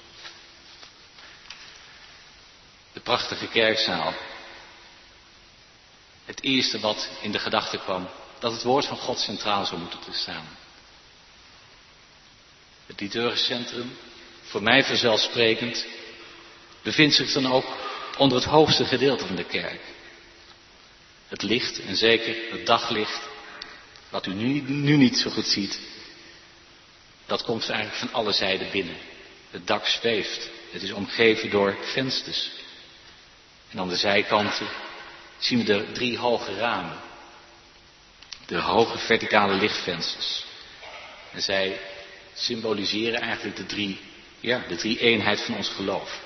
De prachtige kerkzaal. Het eerste wat in de gedachte kwam, dat het woord van God centraal zou moeten te staan. Het liturgisch centrum, voor mij vanzelfsprekend, bevindt zich dan ook onder het hoogste gedeelte van de kerk. Het licht, en zeker het daglicht, wat u nu niet zo goed ziet, dat komt eigenlijk van alle zijden binnen. Het dak zweeft, het is omgeven door vensters. En aan de zijkanten zien we de 3 hoge ramen. De hoge verticale lichtvensters. En zij symboliseren eigenlijk de 3-eenheid van ons geloof.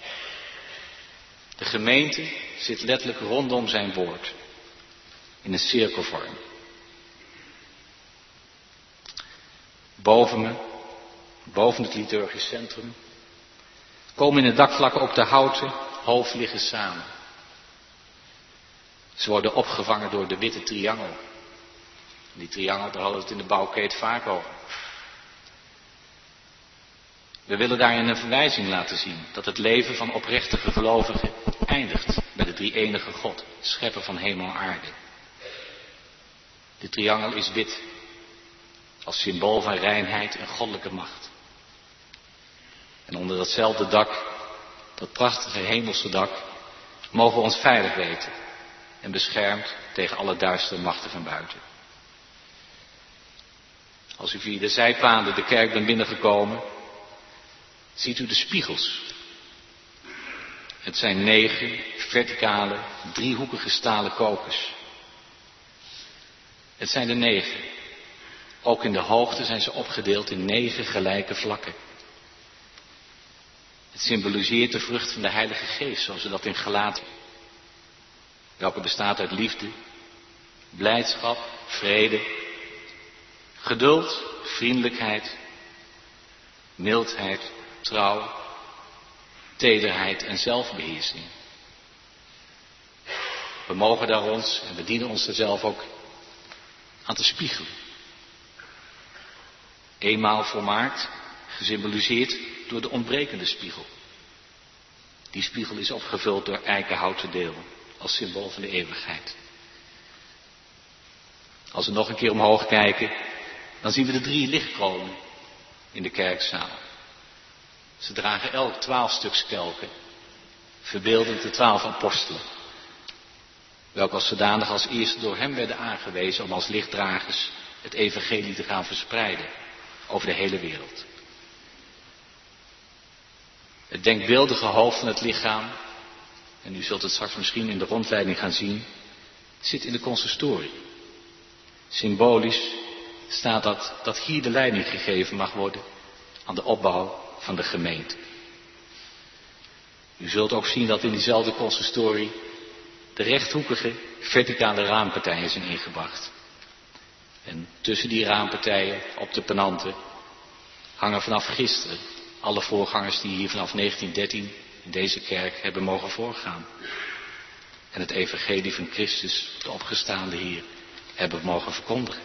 De gemeente zit letterlijk rondom zijn woord. In een cirkelvorm. Boven me, boven het liturgisch centrum, komen in het dakvlak ook de houten hoofdliggen samen. Ze worden opgevangen door de witte triangel. Die triangel, daar hadden we het in de bouwkeet vaak over. We willen daarin een verwijzing laten zien dat het leven van oprechtige gelovigen eindigt bij de 3-enige God, schepper van hemel en aarde. De triangel is wit, als symbool van reinheid en goddelijke macht. En onder datzelfde dak, dat prachtige hemelse dak, mogen we ons veilig weten en beschermd tegen alle duistere machten van buiten. Als u via de zijpaden de kerk bent binnengekomen, ziet u de spiegels. Het zijn 9 verticale, driehoekige stalen kokers. Het zijn er 9. Ook in de hoogte zijn ze opgedeeld in 9 gelijke vlakken. Het symboliseert de vrucht van de Heilige Geest, zoals we dat in Galaten. Welke bestaat uit liefde, blijdschap, vrede, geduld, vriendelijkheid, mildheid, trouw, tederheid en zelfbeheersing. We mogen daar ons, en we dienen ons er zelf ook aan te spiegelen. Eenmaal volmaakt, gesymboliseerd door de ontbrekende spiegel. Die spiegel is opgevuld door eikenhouten deel, als symbool van de eeuwigheid. Als we nog een keer omhoog kijken, dan zien we de 3 lichtkronen in de kerkzaal. Ze dragen elk 12 stuks kelken, verbeeldend de 12 apostelen. Welke als zodanig als eerste door hem werden aangewezen om als lichtdragers het evangelie te gaan verspreiden over de hele wereld. Het denkbeeldige hoofd van het lichaam, en u zult het straks misschien in de rondleiding gaan zien, zit in de consistorie. Symbolisch staat dat hier de leiding gegeven mag worden aan de opbouw van de gemeente. U zult ook zien dat in diezelfde consistorie de rechthoekige verticale raampartijen zijn ingebracht. En tussen die raampartijen op de penanten hangen vanaf gisteren alle voorgangers die hier vanaf 1913 in deze kerk hebben mogen voorgaan. En het evangelie van Christus, de opgestaande Heer, hebben mogen verkondigen.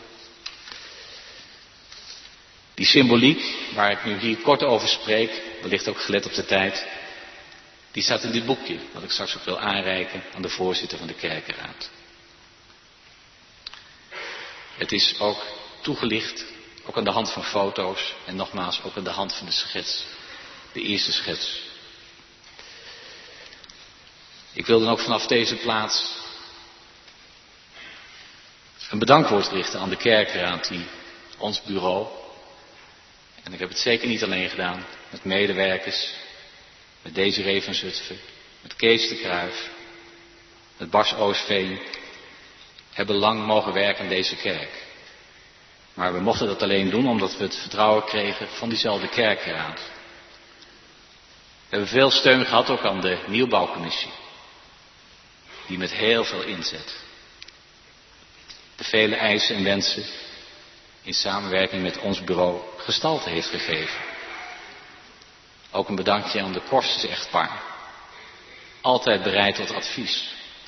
Die symboliek, waar ik nu hier kort over spreek, wellicht ook gelet op de tijd, die staat in dit boekje, wat ik straks ook wil aanreiken aan de voorzitter van de kerkenraad. Het is ook toegelicht Ook aan de hand van foto's en nogmaals ook aan de hand van de schets. De eerste schets. Ik wil dan ook vanaf deze plaats een bedankwoord richten aan de kerkraad die ons bureau, en ik heb het zeker niet alleen gedaan, met medewerkers, met Desiree van Zutphen, met Kees de Kruijf, met Bas Oostveen, hebben lang mogen werken aan deze kerk. Maar we mochten dat alleen doen omdat we het vertrouwen kregen van diezelfde kerkraad. We hebben veel steun gehad ook aan de nieuwbouwcommissie. Die met heel veel inzet de vele eisen en wensen in samenwerking met ons bureau gestalte heeft gegeven. Ook een bedankje aan de Korstens echtpaar. Altijd bereid tot advies.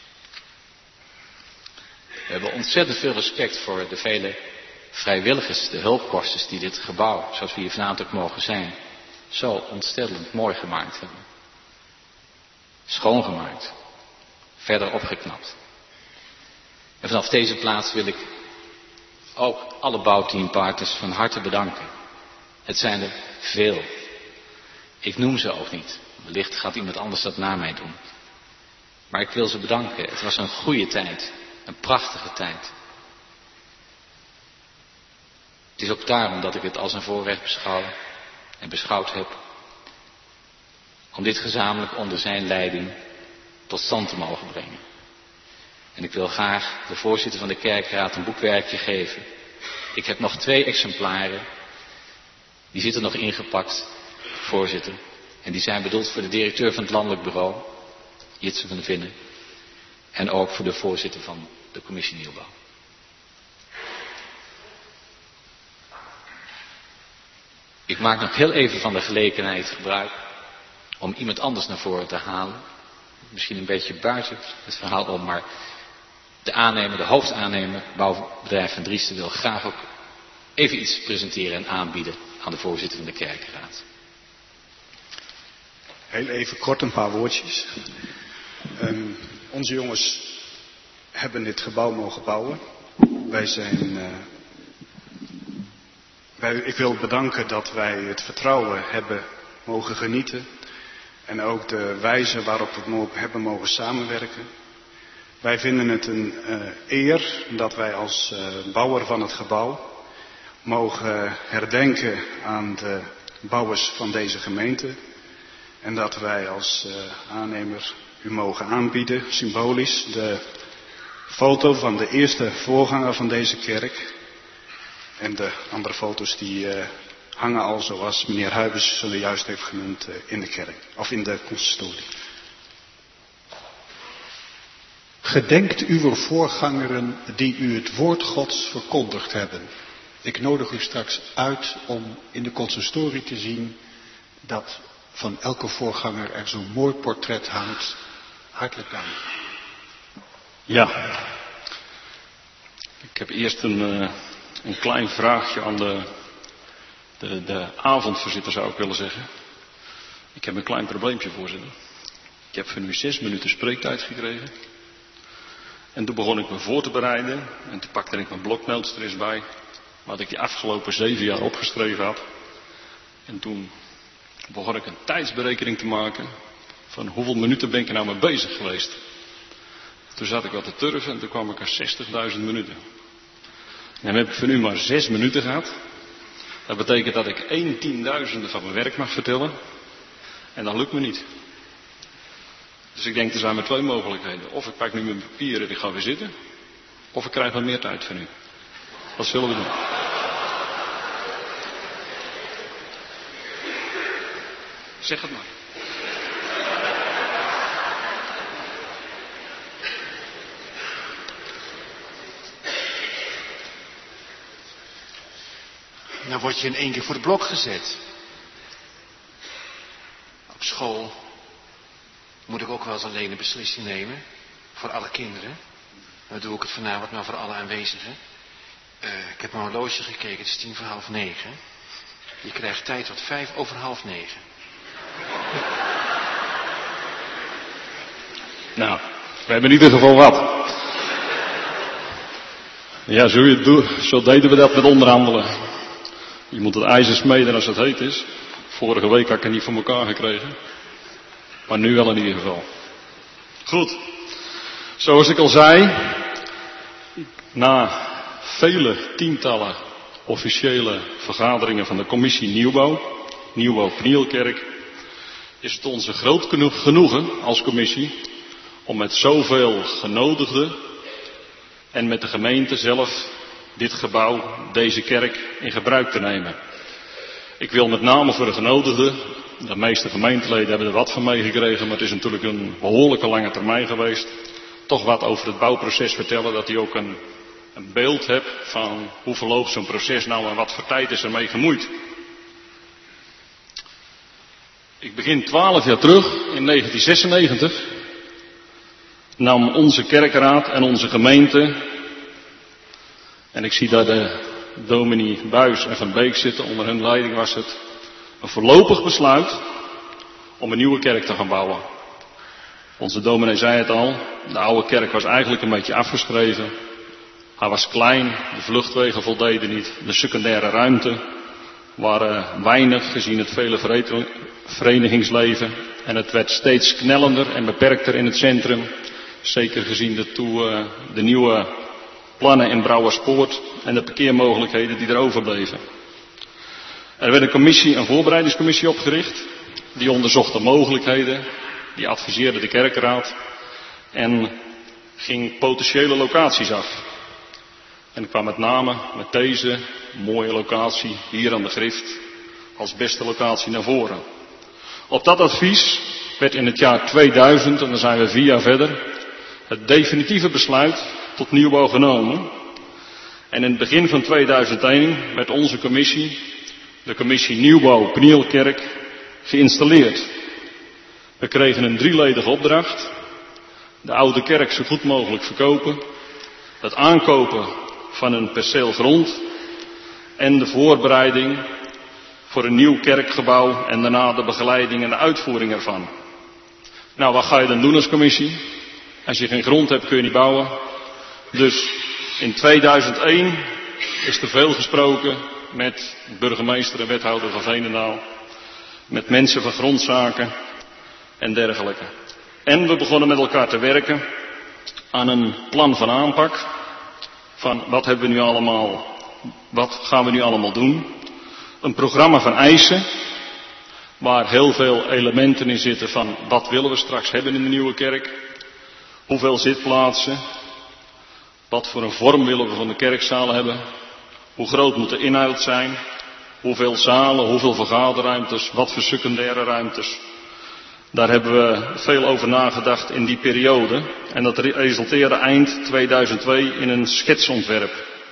We hebben ontzettend veel respect voor de vele vrijwilligers, de hulpkosters die dit gebouw, zoals we hier vanavond ook mogen zijn, zo ontzettend mooi gemaakt hebben. Schoongemaakt. Verder opgeknapt. En vanaf deze plaats wil ik ook alle bouwteampartners van harte bedanken. Het zijn er veel. Ik noem ze ook niet. Wellicht gaat iemand anders dat na mij doen. Maar ik wil ze bedanken. Het was een goede tijd. Een prachtige tijd. Het is ook daarom dat ik het als een voorrecht beschouw en beschouwd heb om dit gezamenlijk onder zijn leiding tot stand te mogen brengen. En ik wil graag de voorzitter van de kerkraad een boekwerkje geven. Ik heb nog 2 exemplaren. Die zitten nog ingepakt, voorzitter. En die zijn bedoeld voor de directeur van het landelijk bureau, Jitse van de Vinnen. En ook voor de voorzitter van de commissie Nieuwbouw. Ik maak nog heel even van de gelegenheid gebruik om iemand anders naar voren te halen. Misschien een beetje buiten het verhaal om, maar de aannemer, de hoofdaannemer, bouwbedrijf Van Driesten, wil graag ook even iets presenteren en aanbieden aan de voorzitter van de kerkraad. Heel even kort een paar woordjes. Onze jongens hebben dit gebouw mogen bouwen. Ik wil bedanken dat wij het vertrouwen hebben mogen genieten. En ook de wijze waarop we hebben mogen samenwerken. Wij vinden het een eer dat wij als bouwer van het gebouw mogen herdenken aan de bouwers van deze gemeente. En dat wij als aannemer u mogen aanbieden, symbolisch, de foto van de eerste voorganger van deze kerk. En de andere foto's die hangen al, zoals meneer Huibers zojuist heeft genoemd, in de kerk. Of in de consistorie. Gedenkt uw voorgangeren die u het woord Gods verkondigd hebben. Ik nodig u straks uit om in de consistorie te zien dat van elke voorganger er zo'n mooi portret hangt. Hartelijk dank. Ja, ik heb eerst een klein vraagje aan de avondvoorzitter, zou ik willen zeggen. Ik heb een klein probleempje, voorzitter. Ik heb van u 6 minuten spreektijd gekregen. En toen begon ik me voor te bereiden. En toen pakte ik mijn bloknotes er eens bij. Wat ik die afgelopen 7 jaar opgeschreven had. En toen begon ik een tijdsberekening te maken. Van hoeveel minuten ben ik er nou mee bezig geweest. Toen zat ik wat te turven en toen kwam ik aan 60.000 minuten. En dan heb ik van u maar 6 minuten gehad. Dat betekent dat ik 1/10.000 van mijn werk mag vertellen. En dat lukt me niet. Dus ik denk, er zijn maar 2 mogelijkheden. Of ik pak nu mijn papier en ik ga weer zitten. Of ik krijg wat meer tijd van u. Wat zullen we doen? Zeg het maar. Dan word je in 1 keer voor het blok gezet. Op school moet ik ook wel eens alleen een beslissing nemen. Voor alle kinderen. Dan doe ik het vanavond maar voor alle aanwezigen. Ik heb mijn horloge gekeken, het is 9:10. Je krijgt tijd tot 9:05. Nou, we hebben in ieder geval wat. Ja, zo deden we dat met onderhandelen. Je moet het ijzer smeden als het heet is. Vorige week had ik het niet voor elkaar gekregen. Maar nu wel in ieder geval. Goed. Zoals ik al zei. Na vele tientallen officiële vergaderingen van de commissie Nieuwbouw Pnielkerk, is het onze groot genoegen als commissie om met zoveel genodigden en met de gemeente zelf dit gebouw, deze kerk, in gebruik te nemen. Ik wil met name voor de genodigden, de meeste gemeenteleden hebben er wat van meegekregen, maar het is natuurlijk een behoorlijke lange termijn geweest, toch wat over het bouwproces vertellen, dat u ook een beeld hebt van hoe verloopt zo'n proces nou en wat voor tijd is ermee gemoeid. Ik begin 12 jaar terug, in 1996, nam onze kerkraad en onze gemeente, en ik zie daar de dominee Buis en Van Beek zitten, onder hun leiding was het, een voorlopig besluit om een nieuwe kerk te gaan bouwen. Onze dominee zei het al, de oude kerk was eigenlijk een beetje afgeschreven. Hij was klein, de vluchtwegen voldeden niet, de secundaire ruimte waren weinig gezien het vele verenigingsleven. En het werd steeds knellender en beperkter in het centrum. Zeker gezien de nieuwe plannen in Brouwerspoort en de parkeermogelijkheden die er overbleven. Er werd een voorbereidingscommissie opgericht. Die onderzocht de mogelijkheden, die adviseerde de kerkraad en ging potentiële locaties af. En ik kwam met name met deze mooie locatie hier aan de Grift als beste locatie naar voren. Op dat advies werd in het jaar 2000, en dan zijn we 4 jaar verder, het definitieve besluit tot nieuwbouw genomen. En in het begin van 2001 werd onze commissie, de commissie Nieuwbouw Pnielkerk, geïnstalleerd. We kregen een 3-ledige opdracht. De oude kerk zo goed mogelijk verkopen. Het aankopen van een perceel grond. En de voorbereiding voor een nieuw kerkgebouw en daarna de begeleiding en de uitvoering ervan. Nou, wat ga je dan doen als commissie? Als je geen grond hebt kun je niet bouwen. Dus in 2001 is er veel gesproken met burgemeester en wethouder van Veenendaal. Met mensen van grondzaken en dergelijke. En we begonnen met elkaar te werken aan een plan van aanpak. Van wat gaan we nu allemaal doen? Een programma van eisen. Waar heel veel elementen in zitten van wat willen we straks hebben in de nieuwe kerk. Hoeveel zitplaatsen. Wat voor een vorm willen we van de kerkzaal hebben. Hoe groot moet de inhoud zijn. Hoeveel zalen, hoeveel vergaderruimtes, wat voor secundaire ruimtes. Daar hebben we veel over nagedacht in die periode. En dat resulteerde eind 2002 in een schetsontwerp.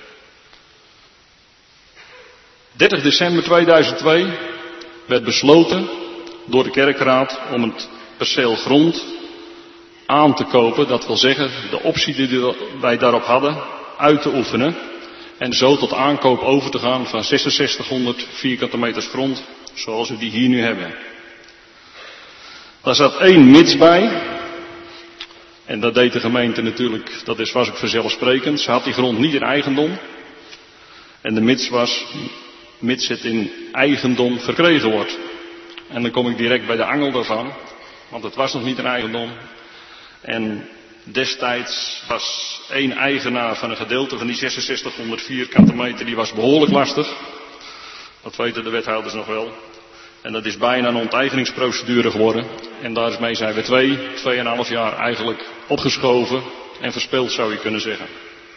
30 december 2002 werd besloten door de kerkraad om het perceel grond aan te kopen. Dat wil zeggen de optie die wij daarop hadden uit te oefenen. En zo tot aankoop over te gaan van 6600 vierkante meters grond, zoals we die hier nu hebben. Daar zat 1 mits bij. En dat deed de gemeente natuurlijk, was ook vanzelfsprekend. Ze had die grond niet in eigendom. En de mits was, mits het in eigendom verkregen wordt. En dan kom ik direct bij de angel daarvan. Want het was nog niet in eigendom. En destijds was 1 eigenaar van een gedeelte van die 6600 vierkante meter, die was behoorlijk lastig. Dat weten de wethouders nog wel. En dat is bijna een onteigeningsprocedure geworden. En daarmee zijn we 2,5 jaar eigenlijk opgeschoven en verspild, zou je kunnen zeggen.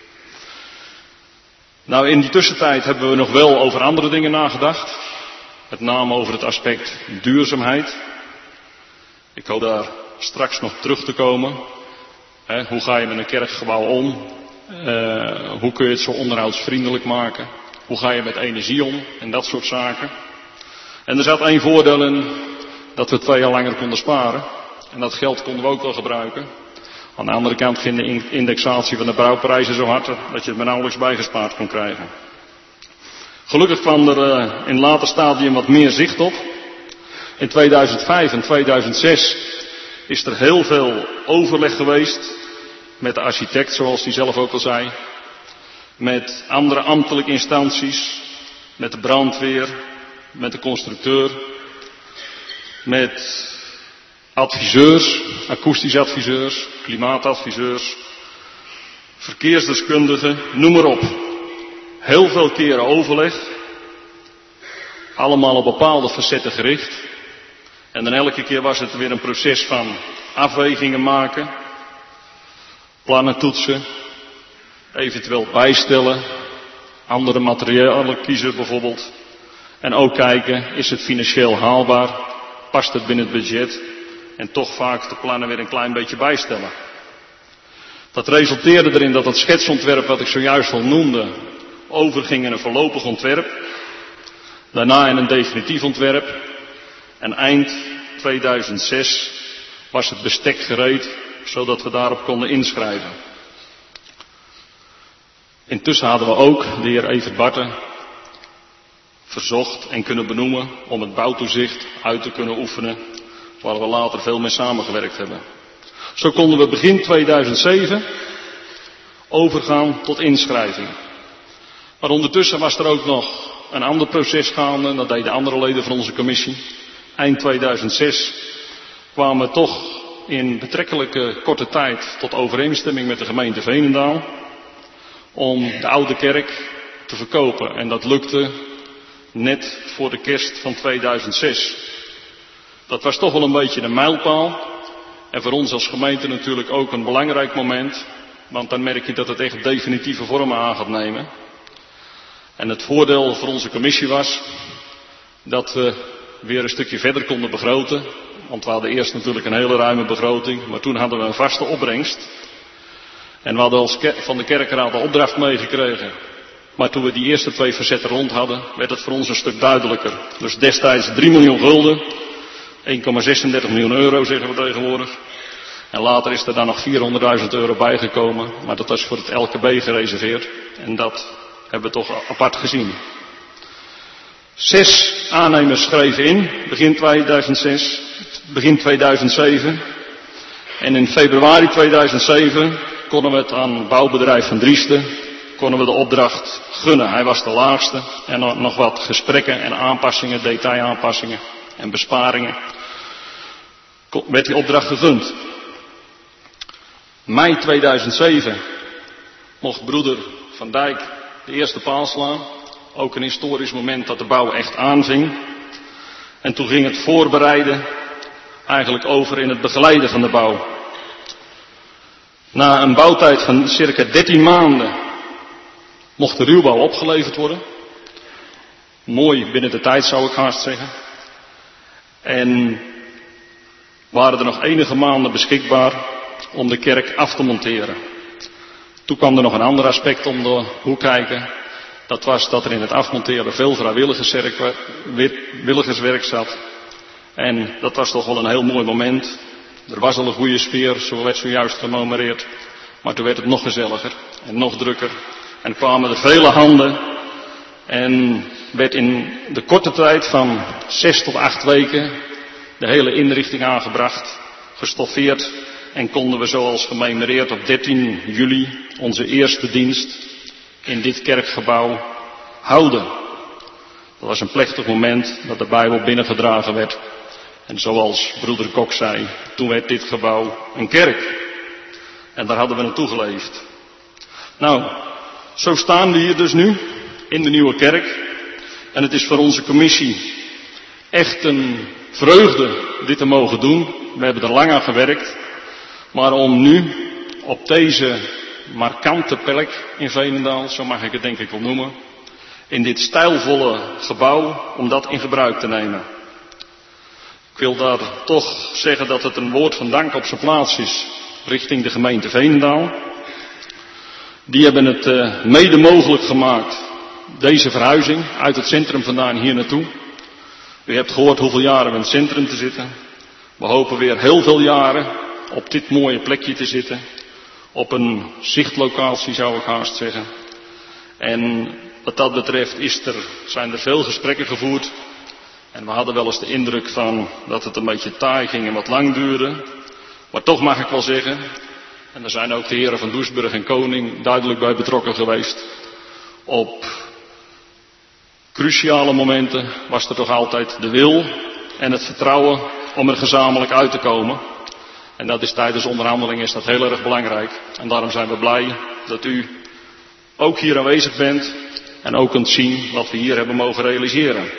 Nou, in die tussentijd hebben we nog wel over andere dingen nagedacht. Met name over het aspect duurzaamheid. Ik hoop daar straks nog terug te komen. Hoe ga je met een kerkgebouw om? Hoe kun je het zo onderhoudsvriendelijk maken? Hoe ga je met energie om? En dat soort zaken. En er zat 1 voordeel in, dat we 2 jaar langer konden sparen. En dat geld konden we ook wel gebruiken. Aan de andere kant ging de indexatie van de bouwprijzen zo hard dat je het maar nauwelijks bijgespaard kon krijgen. Gelukkig kwam er in later stadium wat meer zicht op. In 2005 en 2006 is er heel veel overleg geweest met de architect, zoals hij zelf ook al zei. Met andere ambtelijke instanties. met de brandweer, met de constructeur, met adviseurs, akoestische adviseurs, klimaatadviseurs, verkeersdeskundigen, noem maar op. Heel veel keren overleg, allemaal op bepaalde facetten gericht. En dan elke keer was het weer een proces van afwegingen maken, plannen toetsen, eventueel bijstellen, andere materialen kiezen bijvoorbeeld. En ook kijken, is het financieel haalbaar, past het binnen het budget en toch vaak de plannen weer een klein beetje bijstellen. Dat resulteerde erin dat het schetsontwerp wat ik zojuist al noemde, overging in een voorlopig ontwerp, daarna in een definitief ontwerp en eind 2006 was het bestek gereed, zodat we daarop konden inschrijven. Intussen hadden we ook de heer Evert Barten verzocht en kunnen benoemen om het bouwtoezicht uit te kunnen oefenen, waar we later veel mee samengewerkt hebben. Zo konden we begin 2007 overgaan tot inschrijving. Maar ondertussen was er ook nog een ander proces gaande, dat deden andere leden van onze commissie. Eind 2006 kwamen we toch in betrekkelijke korte tijd tot overeenstemming met de gemeente Veenendaal om de oude kerk te verkopen. En dat lukte net voor de kerst van 2006. Dat was toch wel een beetje een mijlpaal. En voor ons als gemeente natuurlijk ook een belangrijk moment. Want dan merk je dat het echt definitieve vormen aan gaat nemen. En het voordeel voor onze commissie was dat we weer een stukje verder konden begroten. Want we hadden eerst natuurlijk een hele ruime begroting. Maar toen hadden we een vaste opbrengst. En we hadden van de kerkraad de opdracht meegekregen. Maar toen we die eerste 2 facetten rond hadden, werd het voor ons een stuk duidelijker. Dus destijds 3 miljoen gulden. 1,36 miljoen euro zeggen we tegenwoordig. En later is er dan nog 400.000 euro bijgekomen. Maar dat was voor het LKB gereserveerd. En dat hebben we toch apart gezien. 6 aannemers schreven in, begin 2007. En in februari 2007 konden we het aan bouwbedrijf Van Driesten, konden we de opdracht gunnen. Hij was de laagste en nog wat gesprekken en aanpassingen, detailaanpassingen en besparingen. Werd die opdracht gegund. Mei 2007 mocht broeder Van Dijk de eerste paal slaan. Ook een historisch moment dat de bouw echt aanving. En toen ging het voorbereiden eigenlijk over in het begeleiden van de bouw. Na een bouwtijd van circa 13 maanden mocht de ruwbouw opgeleverd worden. Mooi binnen de tijd zou ik haast zeggen. En waren er nog enige maanden beschikbaar om de kerk af te monteren. Toen kwam er nog een ander aspect om de hoek kijken. Dat was dat er in het afmonteren veel vrijwilligerswerk zat. En dat was toch wel een heel mooi moment. Er was al een goede sfeer, zo werd zojuist gememoreerd. Maar toen werd het nog gezelliger en nog drukker. En kwamen er vele handen. En werd in de korte tijd van 6 tot 8 weken de hele inrichting aangebracht, gestoffeerd. En konden we zoals gememoreerd op 13 juli onze eerste dienst in dit kerkgebouw houden. Dat was een plechtig moment dat de Bijbel binnengedragen werd. En zoals broeder Kok zei, toen werd dit gebouw een kerk. En daar hadden we naartoe geleefd. Nou, zo staan we hier dus nu in de nieuwe kerk. En het is voor onze commissie echt een vreugde dit te mogen doen. We hebben er lang aan gewerkt. Maar om nu op deze markante plek in Veenendaal, zo mag ik het denk ik wel noemen, in dit stijlvolle gebouw, om dat in gebruik te nemen. Ik wil daar toch zeggen dat het een woord van dank op zijn plaats is richting de gemeente Veenendaal. Die hebben het mede mogelijk gemaakt, deze verhuizing uit het centrum vandaan hier naartoe. U hebt gehoord hoeveel jaren we in het centrum te zitten. We hopen weer heel veel jaren op dit mooie plekje te zitten. Op een zichtlocatie zou ik haast zeggen. En wat dat betreft zijn er veel gesprekken gevoerd. En we hadden wel eens de indruk van dat het een beetje taai ging en wat lang duurde. Maar toch mag ik wel zeggen, en daar zijn ook de heren van Doesburg en Koning duidelijk bij betrokken geweest. Op cruciale momenten was er toch altijd de wil en het vertrouwen om er gezamenlijk uit te komen. En dat is tijdens onderhandelingen is dat heel erg belangrijk. En daarom zijn we blij dat u ook hier aanwezig bent en ook kunt zien wat we hier hebben mogen realiseren.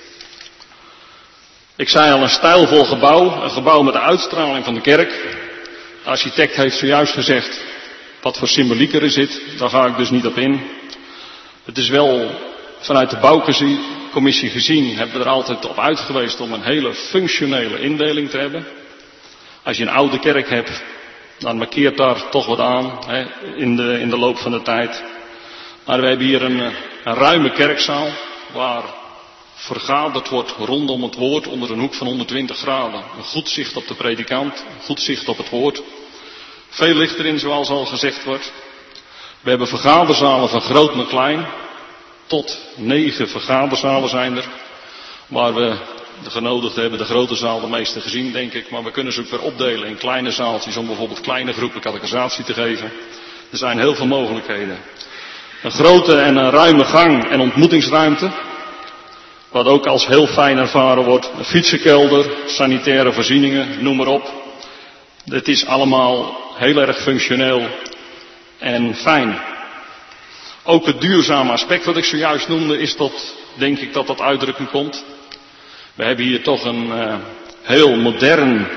Ik zei al, een stijlvol gebouw, een gebouw met de uitstraling van de kerk. De architect heeft zojuist gezegd wat voor symboliek erin zit, daar ga ik dus niet op in. Het is wel vanuit de bouwcommissie gezien, hebben we er altijd op uit geweest om een hele functionele indeling te hebben. Als je een oude kerk hebt, dan markeert daar toch wat aan in de loop van de tijd. Maar we hebben hier een ruime kerkzaal waar vergaderd wordt rondom het woord onder een hoek van 120 graden. Een goed zicht op de predikant, een goed zicht op het woord. Veel licht erin, zoals al gezegd wordt. We hebben vergaderzalen van groot naar klein. Tot 9 vergaderzalen zijn er. Waar we de genodigden hebben de grote zaal de meeste gezien, denk ik. Maar we kunnen ze ook weer opdelen in kleine zaaltjes om bijvoorbeeld kleine groepen catechisatie te geven. Er zijn heel veel mogelijkheden. Een grote en een ruime gang en ontmoetingsruimte. Wat ook als heel fijn ervaren wordt. Een fietsenkelder, sanitaire voorzieningen, noem maar op. Het is allemaal heel erg functioneel en fijn. Ook het duurzame aspect wat ik zojuist noemde is tot, denk ik, dat uitdrukking komt. We hebben hier toch een heel modern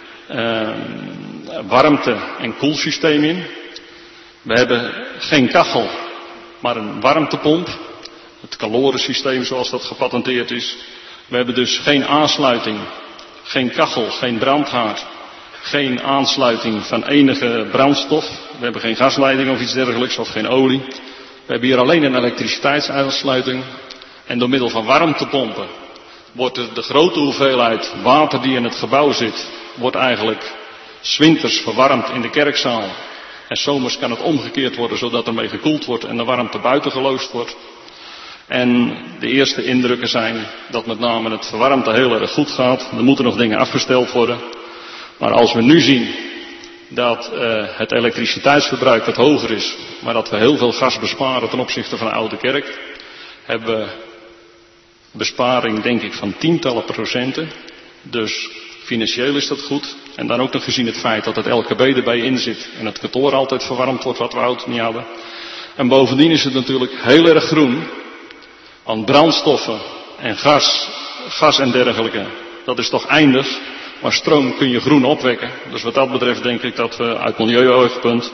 warmte- en koelsysteem in. We hebben geen kachel, maar een warmtepomp. Het calorensysteem zoals dat gepatenteerd is. We hebben dus geen aansluiting, geen kachel, geen brandhaard. Geen aansluiting van enige brandstof. We hebben geen gasleiding of iets dergelijks of geen olie. We hebben hier alleen een elektriciteitsaansluiting. En door middel van warmtepompen wordt de grote hoeveelheid water die in het gebouw zit, wordt eigenlijk 's winters verwarmd in de kerkzaal. En 's zomers kan het omgekeerd worden zodat ermee gekoeld wordt en de warmte buiten geloosd wordt. En de eerste indrukken zijn dat met name het verwarmte heel erg goed gaat. Er moeten nog dingen afgesteld worden. Maar als we nu zien dat het elektriciteitsverbruik wat hoger is, maar dat we heel veel gas besparen ten opzichte van de oude kerk, hebben we besparing denk ik van tientallen procenten. Dus financieel is dat goed. En dan ook nog gezien het feit dat het LKB erbij in zit en het kantoor altijd verwarmd wordt wat we oud niet hadden. En bovendien is het natuurlijk heel erg groen. Want brandstoffen en gas en dergelijke, dat is toch eindig. Maar stroom kun je groen opwekken. Dus wat dat betreft denk ik dat we uit milieuoogpunt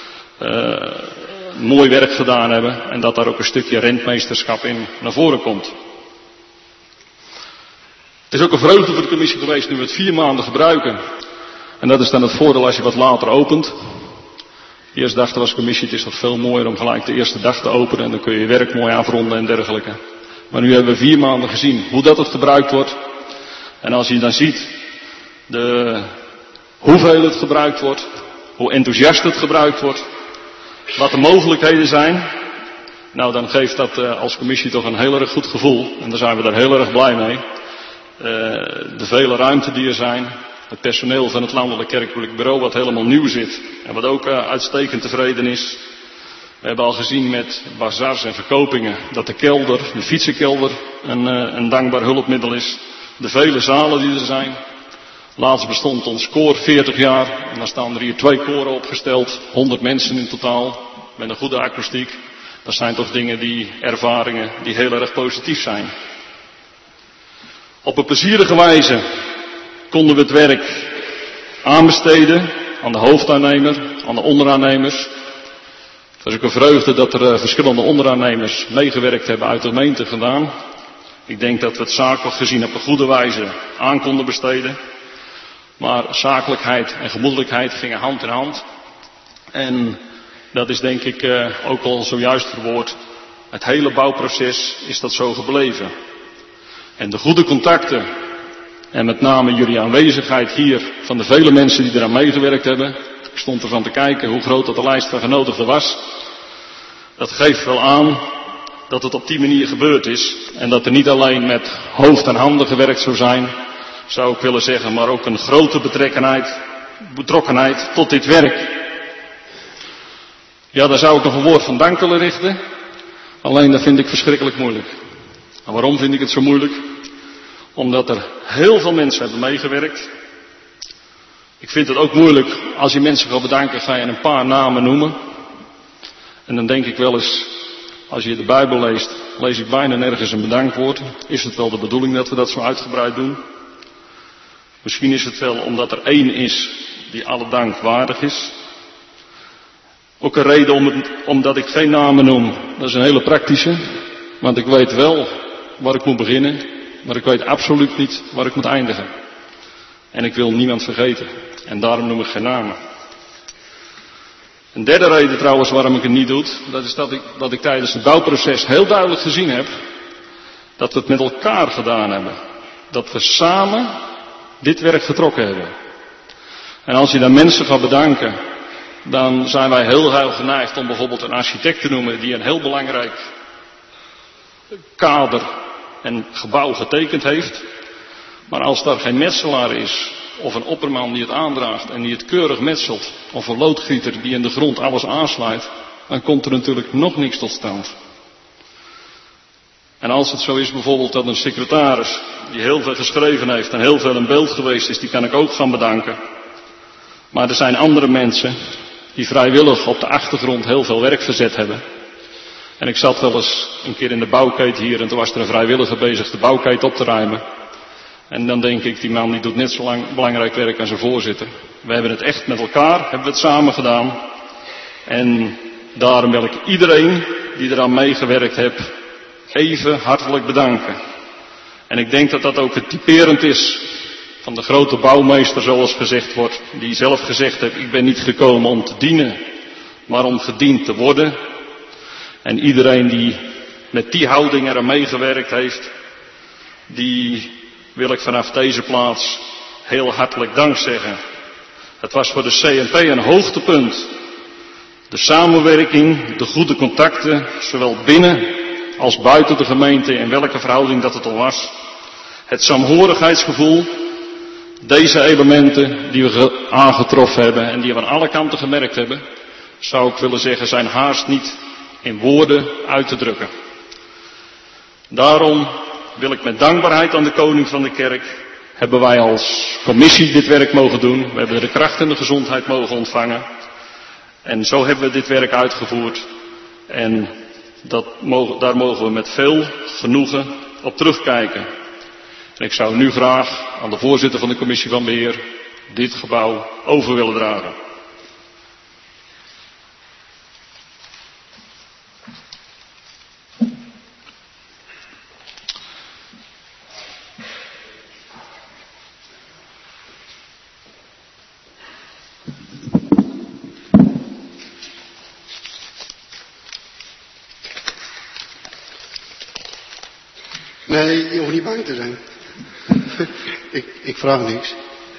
mooi werk gedaan hebben. En dat daar ook een stukje rentmeesterschap in naar voren komt. Het is ook een vreugde voor de commissie geweest nu we het 4 maanden gebruiken. En dat is dan het voordeel als je wat later opent. Eerst dachten we als commissie, het is toch veel mooier om gelijk de eerste dag te openen. En dan kun je je werk mooi afronden en dergelijke. Maar nu hebben we 4 maanden gezien hoe dat het gebruikt wordt. En als je dan ziet hoeveel het gebruikt wordt, hoe enthousiast het gebruikt wordt, wat de mogelijkheden zijn. Nou, dan geeft dat als commissie toch een heel erg goed gevoel. En daar zijn we daar heel erg blij mee. De vele ruimte die er zijn. Het personeel van het Landelijk Kerkelijk Bureau wat helemaal nieuw zit. En wat ook uitstekend tevreden is. We hebben al gezien met bazars en verkopingen dat de kelder, de fietsenkelder, een dankbaar hulpmiddel is. De vele zalen die er zijn. Laatst bestond ons koor 40 jaar. En dan staan er hier 2 koren opgesteld. 100 mensen in totaal. Met een goede akoestiek. Dat zijn toch dingen ervaringen die heel erg positief zijn. Op een plezierige wijze konden we het werk aanbesteden aan de hoofdaannemer, aan de onderaannemers. Het was ook een vreugde dat er verschillende onderaannemers meegewerkt hebben uit de gemeente gedaan. Ik denk dat we het zakelijk gezien op een goede wijze aan konden besteden. Maar zakelijkheid en gemoedelijkheid gingen hand in hand. En dat is denk ik ook al zojuist verwoord. Het hele bouwproces is dat zo gebleven. En de goede contacten en met name jullie aanwezigheid hier van de vele mensen die eraan meegewerkt hebben. Ik stond ervan te kijken hoe groot dat de lijst van genodigden was. Dat geeft wel aan dat het op die manier gebeurd is. En dat er niet alleen met hoofd en handen gewerkt zou zijn, zou ik willen zeggen, maar ook een grote betrokkenheid tot dit werk. Ja, daar zou ik nog een woord van dank willen richten. Alleen dat vind ik verschrikkelijk moeilijk. En waarom vind ik het zo moeilijk? Omdat er heel veel mensen hebben meegewerkt. Ik vind het ook moeilijk, als je mensen gaat bedanken, ga je een paar namen noemen. En dan denk ik wel eens, als je de Bijbel leest, lees ik bijna nergens een bedankwoord. Is het wel de bedoeling dat we dat zo uitgebreid doen? Misschien is het wel omdat er één is die alle dank waardig is. Ook een reden omdat ik geen namen noem. Dat is een hele praktische. Want ik weet wel waar ik moet beginnen. Maar ik weet absoluut niet waar ik moet eindigen. En ik wil niemand vergeten. En daarom noem ik geen namen. Een derde reden trouwens waarom ik het niet doe. Dat is dat ik tijdens het bouwproces heel duidelijk gezien heb. Dat we het met elkaar gedaan hebben. Dat we samen dit werk getrokken hebben. En als je dan mensen gaat bedanken, dan zijn wij heel geneigd om bijvoorbeeld een architect te noemen die een heel belangrijk kader en gebouw getekend heeft. Maar als daar geen metselaar is, of een opperman die het aandraagt en die het keurig metselt, of een loodgieter die in de grond alles aansluit, dan komt er natuurlijk nog niks tot stand. En als het zo is bijvoorbeeld dat een secretaris die heel veel geschreven heeft en heel veel in beeld geweest is, die kan ik ook gaan bedanken. Maar er zijn andere mensen die vrijwillig op de achtergrond heel veel werk verzet hebben. En ik zat wel eens een keer in de bouwketen hier en toen was er een vrijwilliger bezig de bouwketen op te ruimen. En dan denk ik, die man die doet net zo lang belangrijk werk als zijn voorzitter. We hebben het echt met elkaar, hebben we het samen gedaan. En daarom wil ik iedereen die eraan meegewerkt heeft, even hartelijk bedanken. En ik denk dat dat ook het typerend is van de grote bouwmeester, zoals gezegd wordt, die zelf gezegd heeft, ik ben niet gekomen om te dienen, maar om gediend te worden. En iedereen die met die houding eraan meegewerkt heeft, die wil ik vanaf deze plaats heel hartelijk dank zeggen. Het was voor de CNP een hoogtepunt. De samenwerking, de goede contacten, zowel binnen als buiten de gemeente, in welke verhouding dat het al was. Het saamhorigheidsgevoel, deze elementen die we aangetroffen hebben en die we aan alle kanten gemerkt hebben, zou ik willen zeggen, zijn haast niet in woorden uit te drukken. Daarom wil ik met dankbaarheid aan de koning van de kerk, hebben wij als commissie dit werk mogen doen. We hebben de kracht en de gezondheid mogen ontvangen. En zo hebben we dit werk uitgevoerd. En daar mogen we met veel genoegen op terugkijken. En ik zou nu graag aan de voorzitter van de commissie van beheer dit gebouw over willen dragen. Nee, je hoeft niet bang te zijn. Ik vraag niks.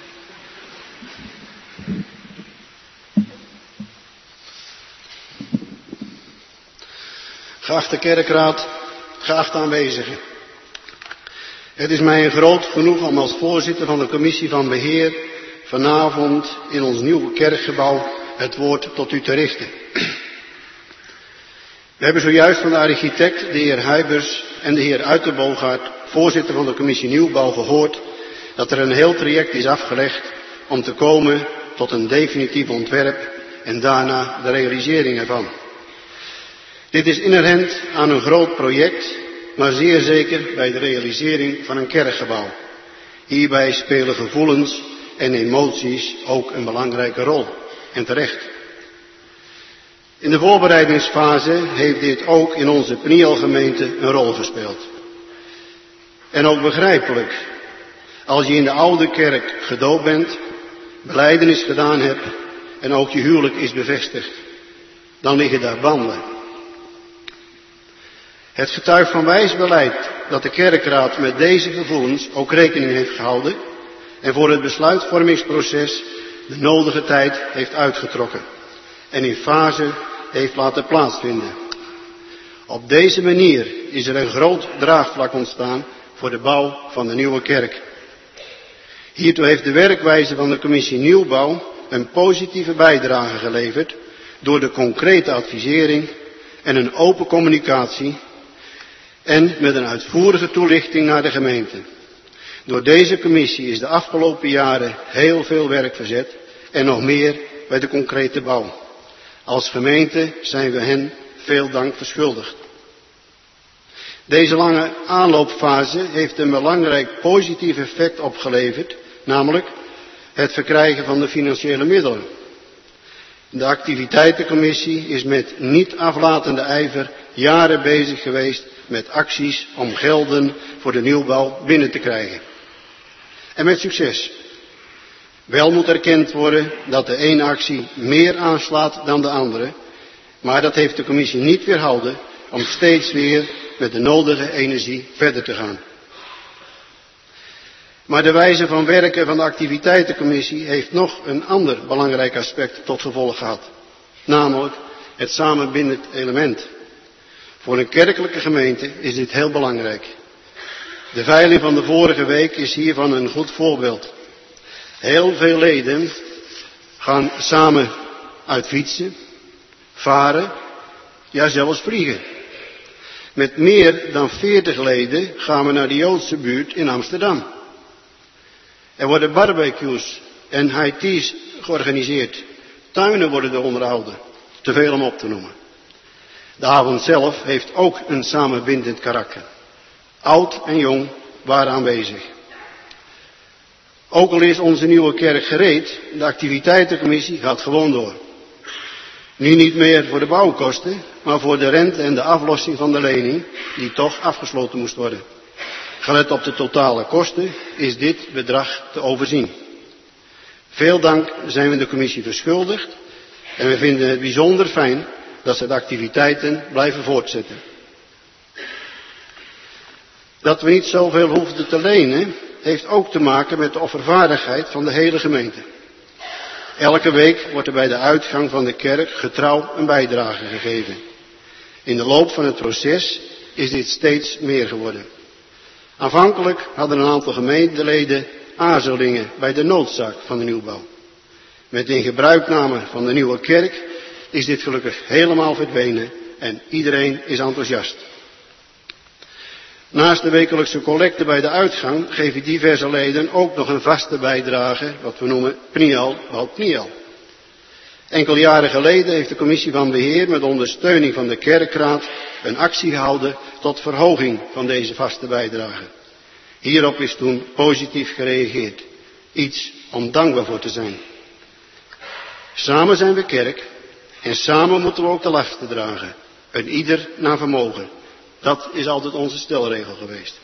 Geachte kerkraad, geachte aanwezigen. Het is mij een groot genoegen om als voorzitter van de commissie van beheer vanavond in ons nieuwe kerkgebouw het woord tot u te richten. We hebben zojuist van de architect, de heer Huibers en de heer Uiterbogaert, voorzitter van de commissie Nieuwbouw, gehoord dat er een heel traject is afgelegd om te komen tot een definitief ontwerp en daarna de realisering ervan. Dit is inherent aan een groot project, maar zeer zeker bij de realisering van een kerkgebouw. Hierbij spelen gevoelens en emoties ook een belangrijke rol, en terecht. In de voorbereidingsfase heeft dit ook in onze Pniel-gemeente een rol gespeeld. En ook begrijpelijk, als je in de oude kerk gedoopt bent, belijdenis gedaan hebt en ook je huwelijk is bevestigd, dan liggen daar banden. Het getuigt van wijs beleid dat de kerkraad met deze gevoelens ook rekening heeft gehouden en voor het besluitvormingsproces de nodige tijd heeft uitgetrokken en in fase heeft laten plaatsvinden. Op deze manier is er een groot draagvlak ontstaan voor de bouw van de nieuwe kerk. Hiertoe heeft de werkwijze van de commissie Nieuwbouw een positieve bijdrage geleverd door de concrete advisering en een open communicatie en met een uitvoerige toelichting naar de gemeente. Door deze commissie is de afgelopen jaren heel veel werk verzet en nog meer bij de concrete bouw. Als gemeente zijn we hen veel dank verschuldigd. Deze lange aanloopfase heeft een belangrijk positief effect opgeleverd, namelijk het verkrijgen van de financiële middelen. De activiteitencommissie is met niet aflatende ijver jaren bezig geweest met acties om gelden voor de nieuwbouw binnen te krijgen. En met succes. Wel moet erkend worden dat de ene actie meer aanslaat dan de andere, maar dat heeft de commissie niet weerhouden om steeds weer met de nodige energie verder te gaan. Maar de wijze van werken van de activiteitencommissie heeft nog een ander belangrijk aspect tot gevolg gehad. Namelijk het samenbindend element. Voor een kerkelijke gemeente is dit heel belangrijk. De veiling van de vorige week is hiervan een goed voorbeeld. Heel veel leden gaan samen uit fietsen, varen, ja zelfs vliegen. Met meer dan 40 leden gaan we naar de Joodse buurt in Amsterdam. Er worden barbecues en high teas georganiseerd. Tuinen worden er onderhouden. Te veel om op te noemen. De avond zelf heeft ook een samenbindend karakter. Oud en jong waren aanwezig. Ook al is onze nieuwe kerk gereed, de activiteitencommissie gaat gewoon door. Nu niet meer voor de bouwkosten, maar voor de rente en de aflossing van de lening, die toch afgesloten moest worden. Gelet op de totale kosten is dit bedrag te overzien. Veel dank zijn we de commissie verschuldigd en we vinden het bijzonder fijn dat ze de activiteiten blijven voortzetten. Dat we niet zoveel hoefden te lenen, heeft ook te maken met de offervaardigheid van de hele gemeente. Elke week wordt er bij de uitgang van de kerk getrouw een bijdrage gegeven. In de loop van het proces is dit steeds meer geworden. Aanvankelijk hadden een aantal gemeenteleden aarzelingen bij de noodzaak van de nieuwbouw. Met de ingebruikname van de nieuwe kerk is dit gelukkig helemaal verdwenen en iedereen is enthousiast. Naast de wekelijkse collecte bij de uitgang geven diverse leden ook nog een vaste bijdrage, wat we noemen Pniel wat Pniel. Enkele jaren geleden heeft de commissie van beheer met ondersteuning van de kerkraad een actie gehouden tot verhoging van deze vaste bijdrage. Hierop is toen positief gereageerd. Iets om dankbaar voor te zijn. Samen zijn we kerk en samen moeten we ook de lasten dragen. Een ieder naar vermogen. Dat is altijd onze stelregel geweest.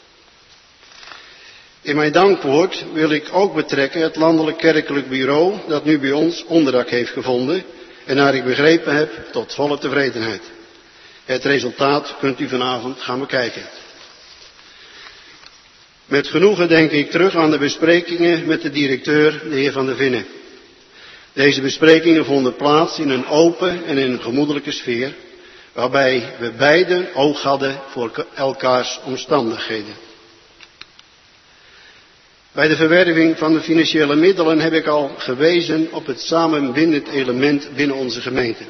In mijn dankwoord wil ik ook betrekken het Landelijk Kerkelijk Bureau dat nu bij ons onderdak heeft gevonden en naar ik begrepen heb tot volle tevredenheid. Het resultaat kunt u vanavond gaan bekijken. Met genoegen denk ik terug aan de besprekingen met de directeur, de heer Van der Vinnen. Deze besprekingen vonden plaats in een open en in een gemoedelijke sfeer, waarbij we beiden oog hadden voor elkaars omstandigheden. Bij de verwerving van de financiële middelen heb ik al gewezen op het samenbindend element binnen onze gemeente.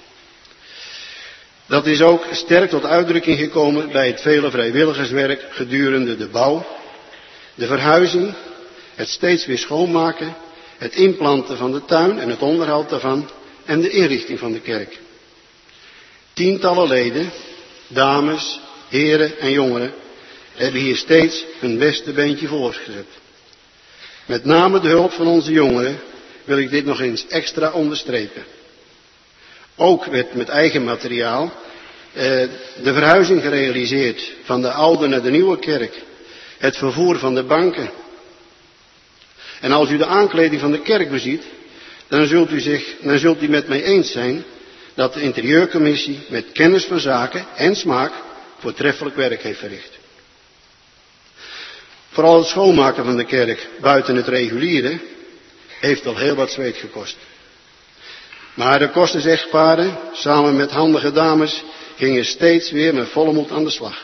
Dat is ook sterk tot uitdrukking gekomen bij het vele vrijwilligerswerk gedurende de bouw, de verhuizing, het steeds weer schoonmaken, het inplanten van de tuin en het onderhoud daarvan en de inrichting van de kerk. Tientallen leden, dames, heren en jongeren hebben hier steeds hun beste beentje voorgezet. Met name de hulp van onze jongeren wil ik dit nog eens extra onderstrepen. Ook werd met eigen materiaal de verhuizing gerealiseerd van de oude naar de nieuwe kerk. Het vervoer van de banken. En als u de aankleding van de kerk beziet, dan zult u met mij eens zijn dat de interieurcommissie met kennis van zaken en smaak voortreffelijk werk heeft verricht. Vooral het schoonmaken van de kerk buiten het reguliere heeft al heel wat zweet gekost. Maar de kostensechtparen, samen met handige dames, gingen steeds weer met volle moed aan de slag.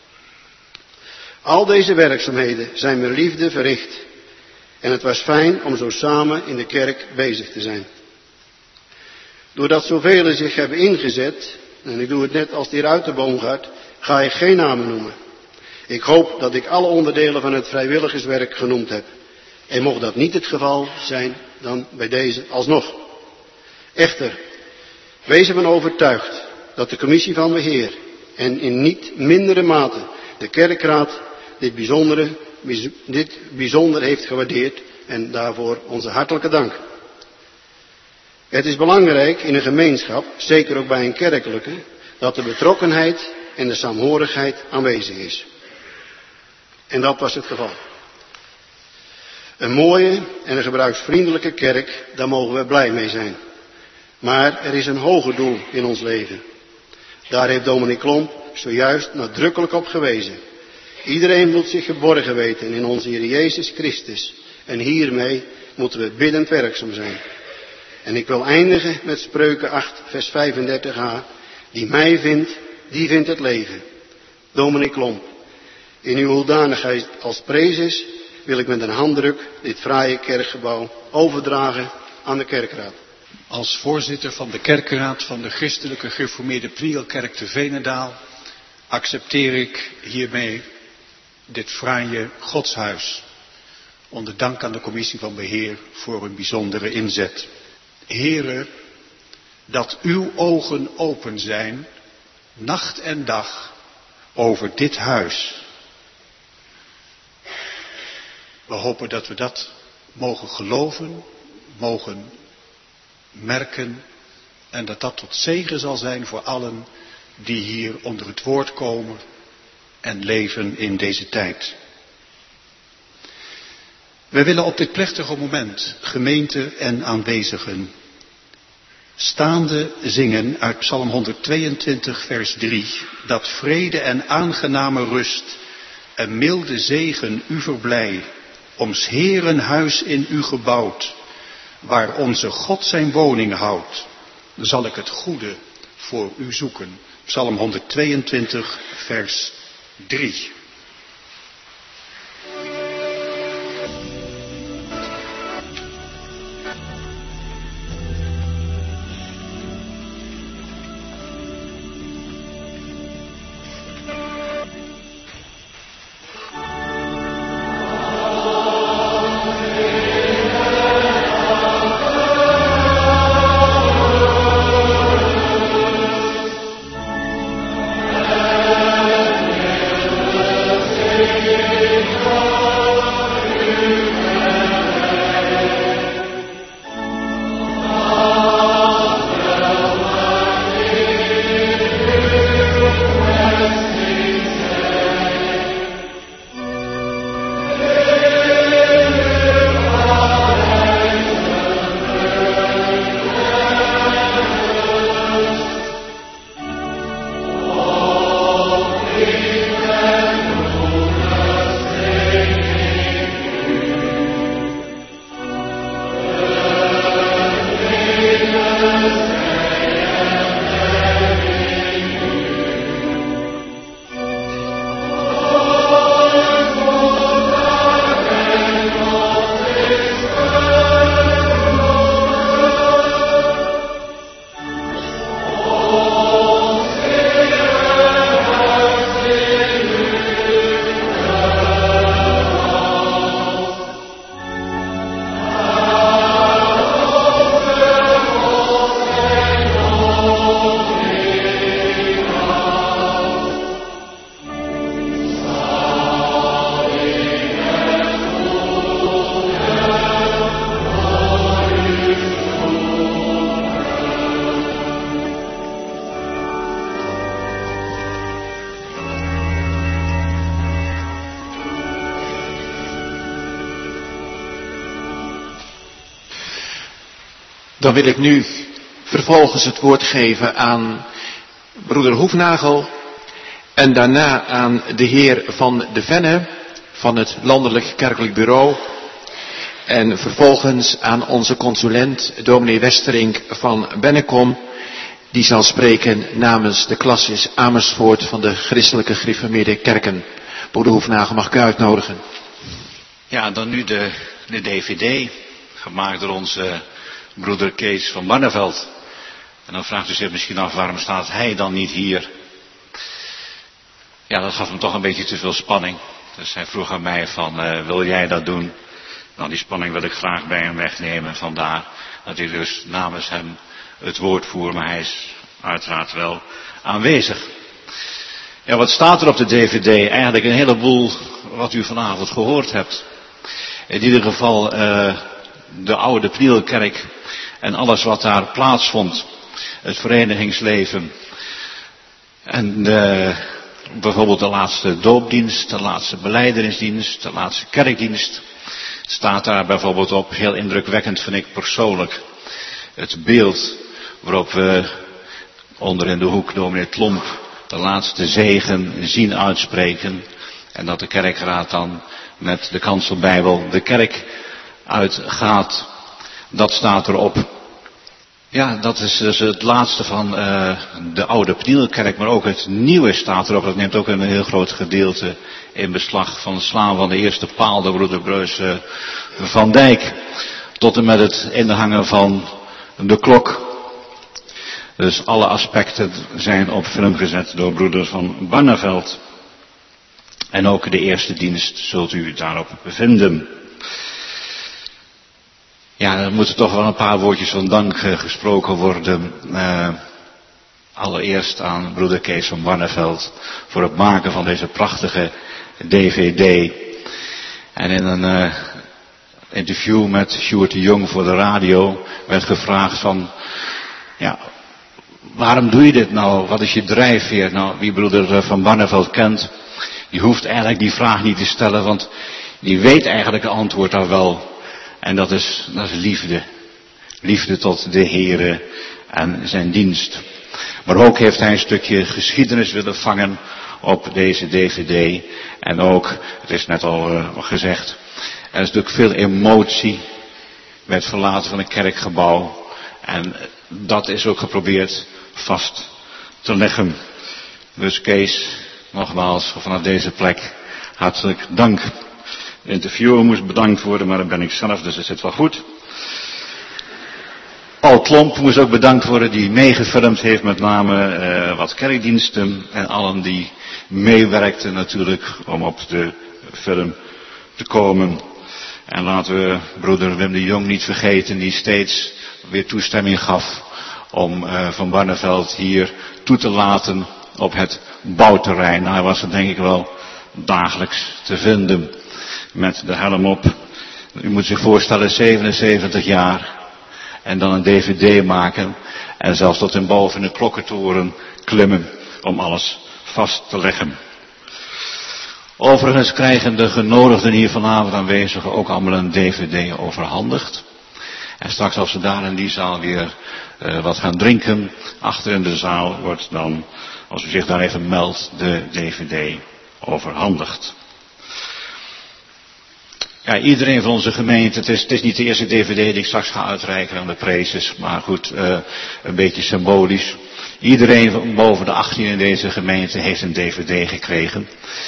Al deze werkzaamheden zijn met liefde verricht en het was fijn om zo samen in de kerk bezig te zijn. Doordat zoveel zich hebben ingezet, en ik doe het net als de heer Uiterboomgaard, ga ik geen namen noemen. Ik hoop dat ik alle onderdelen van het vrijwilligerswerk genoemd heb. En mocht dat niet het geval zijn, dan bij deze alsnog. Echter, wees ervan overtuigd dat de commissie van beheer en in niet mindere mate de kerkraad dit bijzonder heeft gewaardeerd en daarvoor onze hartelijke dank. Het is belangrijk in een gemeenschap, zeker ook bij een kerkelijke, dat de betrokkenheid en de saamhorigheid aanwezig is. En dat was het geval. Een mooie en een gebruiksvriendelijke kerk, daar mogen we blij mee zijn. Maar er is een hoger doel in ons leven. Daar heeft dominee Klomp zojuist nadrukkelijk op gewezen. Iedereen moet zich geborgen weten in onze Heer Jezus Christus. En hiermee moeten we biddend werkzaam zijn. En ik wil eindigen met Spreuken 8 vers 35a. Die mij vindt, die vindt het leven. Dominee Klomp, in uw hoedanigheid als prezes wil ik met een handdruk dit fraaie kerkgebouw overdragen aan de kerkraad. Als voorzitter van de kerkraad van de Christelijke Gereformeerde Priegelkerk te Veenendaal accepteer ik hiermee dit fraaie godshuis. Onder dank aan de commissie van beheer voor een bijzondere inzet. Heren, dat uw ogen open zijn, nacht en dag, over dit huis. We hopen dat we dat mogen geloven, mogen merken en dat dat tot zegen zal zijn voor allen die hier onder het woord komen en leven in deze tijd. We willen op dit plechtige moment, gemeente en aanwezigen, staande zingen uit Psalm 122 vers 3, dat vrede en aangename rust en milde zegen u verblij, oms Heeren huis in u gebouwd, waar onze God zijn woning houdt, zal ik het goede voor u zoeken. Psalm 122 vers 3. Dan wil ik nu vervolgens het woord geven aan broeder Hoefnagel en daarna aan de heer Van de Venne van het Landelijk Kerkelijk Bureau en vervolgens aan onze consulent dominee Westerink van Bennekom, die zal spreken namens de klasses Amersfoort van de Christelijke Gereformeerde Kerken. Broeder Hoefnagel, mag ik u uitnodigen? Ja, dan nu de DVD, gemaakt door onze broeder Kees van Barneveld. En dan vraagt u zich misschien af, waarom staat hij dan niet hier? Ja, dat gaf hem toch een beetje te veel spanning. Dus hij vroeg aan mij van, wil jij dat doen? Nou, die spanning wil ik graag bij hem wegnemen. Vandaar dat hij dus namens hem het woord voert, maar hij is uiteraard wel aanwezig. Ja, wat staat er op de DVD? Eigenlijk een heleboel wat u vanavond gehoord hebt. In ieder geval de oude Prielkerk en alles wat daar plaatsvond. Het verenigingsleven. En bijvoorbeeld de laatste doopdienst, de laatste belijdenisdienst, de laatste kerkdienst. Staat daar bijvoorbeeld op, heel indrukwekkend vind ik persoonlijk. Het beeld waarop we onder in de hoek dominee Klomp de laatste zegen zien uitspreken. En dat de kerkraad dan met de kanselbijbel de kerk uitgaat. Dat staat erop. Ja, dat is dus het laatste van de oude Prielkerk, maar ook het nieuwe staat erop. Dat neemt ook een heel groot gedeelte in beslag van het slaan van de eerste paal, de broeder Breus van Dijk. Tot en met het inhangen van de klok. Dus alle aspecten zijn op film gezet door broeder van Barneveld. En ook de eerste dienst zult u daarop vinden. Ja, er moeten toch wel een paar woordjes van dank gesproken worden. Allereerst aan broeder Kees van Barneveld voor het maken van deze prachtige DVD. En in een interview met Sjoerd de Jong voor de radio werd gevraagd van, ja, waarom doe je dit nou? Wat is je drijfveer? Nou, wie broeder van Barneveld kent, die hoeft eigenlijk die vraag niet te stellen, want die weet eigenlijk het antwoord al wel. En dat is liefde. Liefde tot de Heere en zijn dienst. Maar ook heeft hij een stukje geschiedenis willen vangen op deze DVD. En ook, het is net al gezegd, er is natuurlijk veel emotie bij het verlaten van een kerkgebouw. En dat is ook geprobeerd vast te leggen. Dus Kees, nogmaals vanaf deze plek, hartelijk dank. De interviewer moest bedankt worden, maar dat ben ik zelf, dus het zit wel goed. Paul Klomp moest ook bedankt worden, die meegefilmd heeft, met name wat kerkdiensten en allen die meewerkten natuurlijk om op de film te komen. En laten we broeder Wim de Jong niet vergeten, die steeds weer toestemming gaf om Van Barneveld hier toe te laten op het bouwterrein. Nou, hij was er denk ik wel dagelijks te vinden met de helm op. U moet zich voorstellen, 77 jaar en dan een DVD maken en zelfs tot in boven de klokkentoren klimmen om alles vast te leggen. Overigens krijgen de genodigden hier vanavond aanwezigen ook allemaal een DVD overhandigd. En straks als ze daar in die zaal weer wat gaan drinken, achter in de zaal wordt dan, als u zich daar even meldt, de DVD overhandigd. Ja, iedereen van onze gemeente, het is niet de eerste DVD die ik straks ga uitreiken aan de prezes, maar goed, een beetje symbolisch. Iedereen van boven de 18 in deze gemeente heeft een DVD gekregen.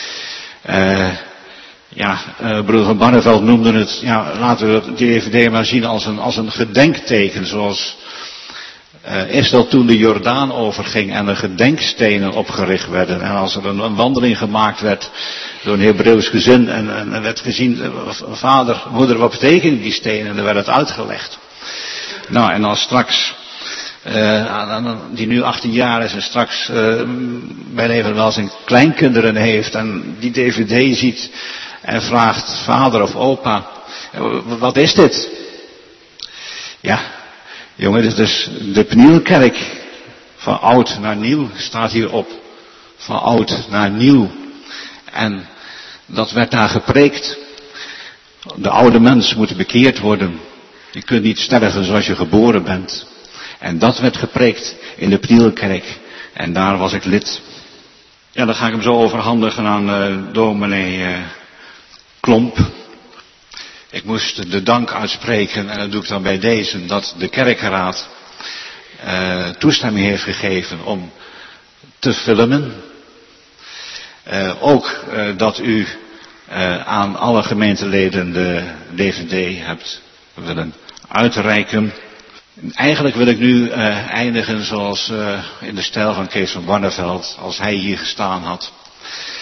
Broeder van Barneveld noemde het, ja, laten we die DVD maar zien als een gedenkteken, zoals Israël toen de Jordaan overging en er gedenkstenen opgericht werden. En als er een wandeling gemaakt werd door een Hebreeuws gezin en werd gezien, vader, moeder, wat betekenen die stenen? En dan werd het uitgelegd. Nou, en als straks, die nu 18 jaar is en straks bij leven wel zijn kleinkinderen heeft en die DVD ziet en vraagt, vader of opa, wat is dit? Ja, jongen, dit is de Prielkerk. Van oud naar nieuw staat hierop. Van oud naar nieuw. En dat werd daar gepreekt. De oude mens moet bekeerd worden. Je kunt niet sterven zoals je geboren bent. En dat werd gepreekt in de Prielkerk. En daar was ik lid. Ja, dan ga ik hem zo overhandigen aan dominee Klomp. Ik moest de dank uitspreken, en dat doe ik dan bij deze, dat de kerkraad toestemming heeft gegeven om te filmen. Ook dat u aan alle gemeenteleden de DVD hebt willen uitreiken. Eigenlijk wil ik nu eindigen zoals in de stijl van Kees van Barneveld, als hij hier gestaan had.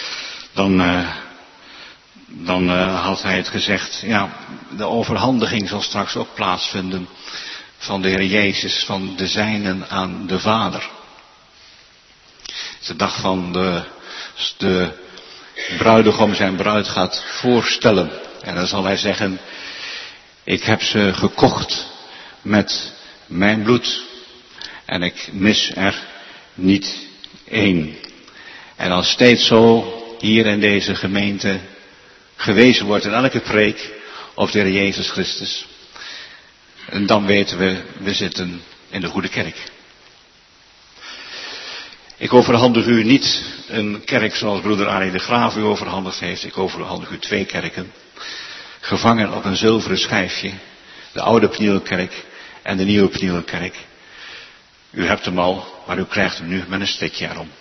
dan had hij het gezegd, ja, de overhandiging zal straks ook plaatsvinden van de Heer Jezus, van de zijnen aan de Vader. Het is de dag van de bruidegom zijn bruid gaat voorstellen. En dan zal hij zeggen, ik heb ze gekocht met mijn bloed en ik mis er niet één. En als steeds zo hier in deze gemeente gewezen wordt in elke preek op de Heer Jezus Christus, en dan weten we zitten in de goede kerk. Ik overhandig u niet een kerk zoals broeder Arie de Graaf u overhandigd heeft. Ik overhandig u 2 kerken, gevangen op een zilveren schijfje. De oude Pnielkerk en de nieuwe Pnielkerk. U hebt hem al, maar u krijgt hem nu met een stikje erom.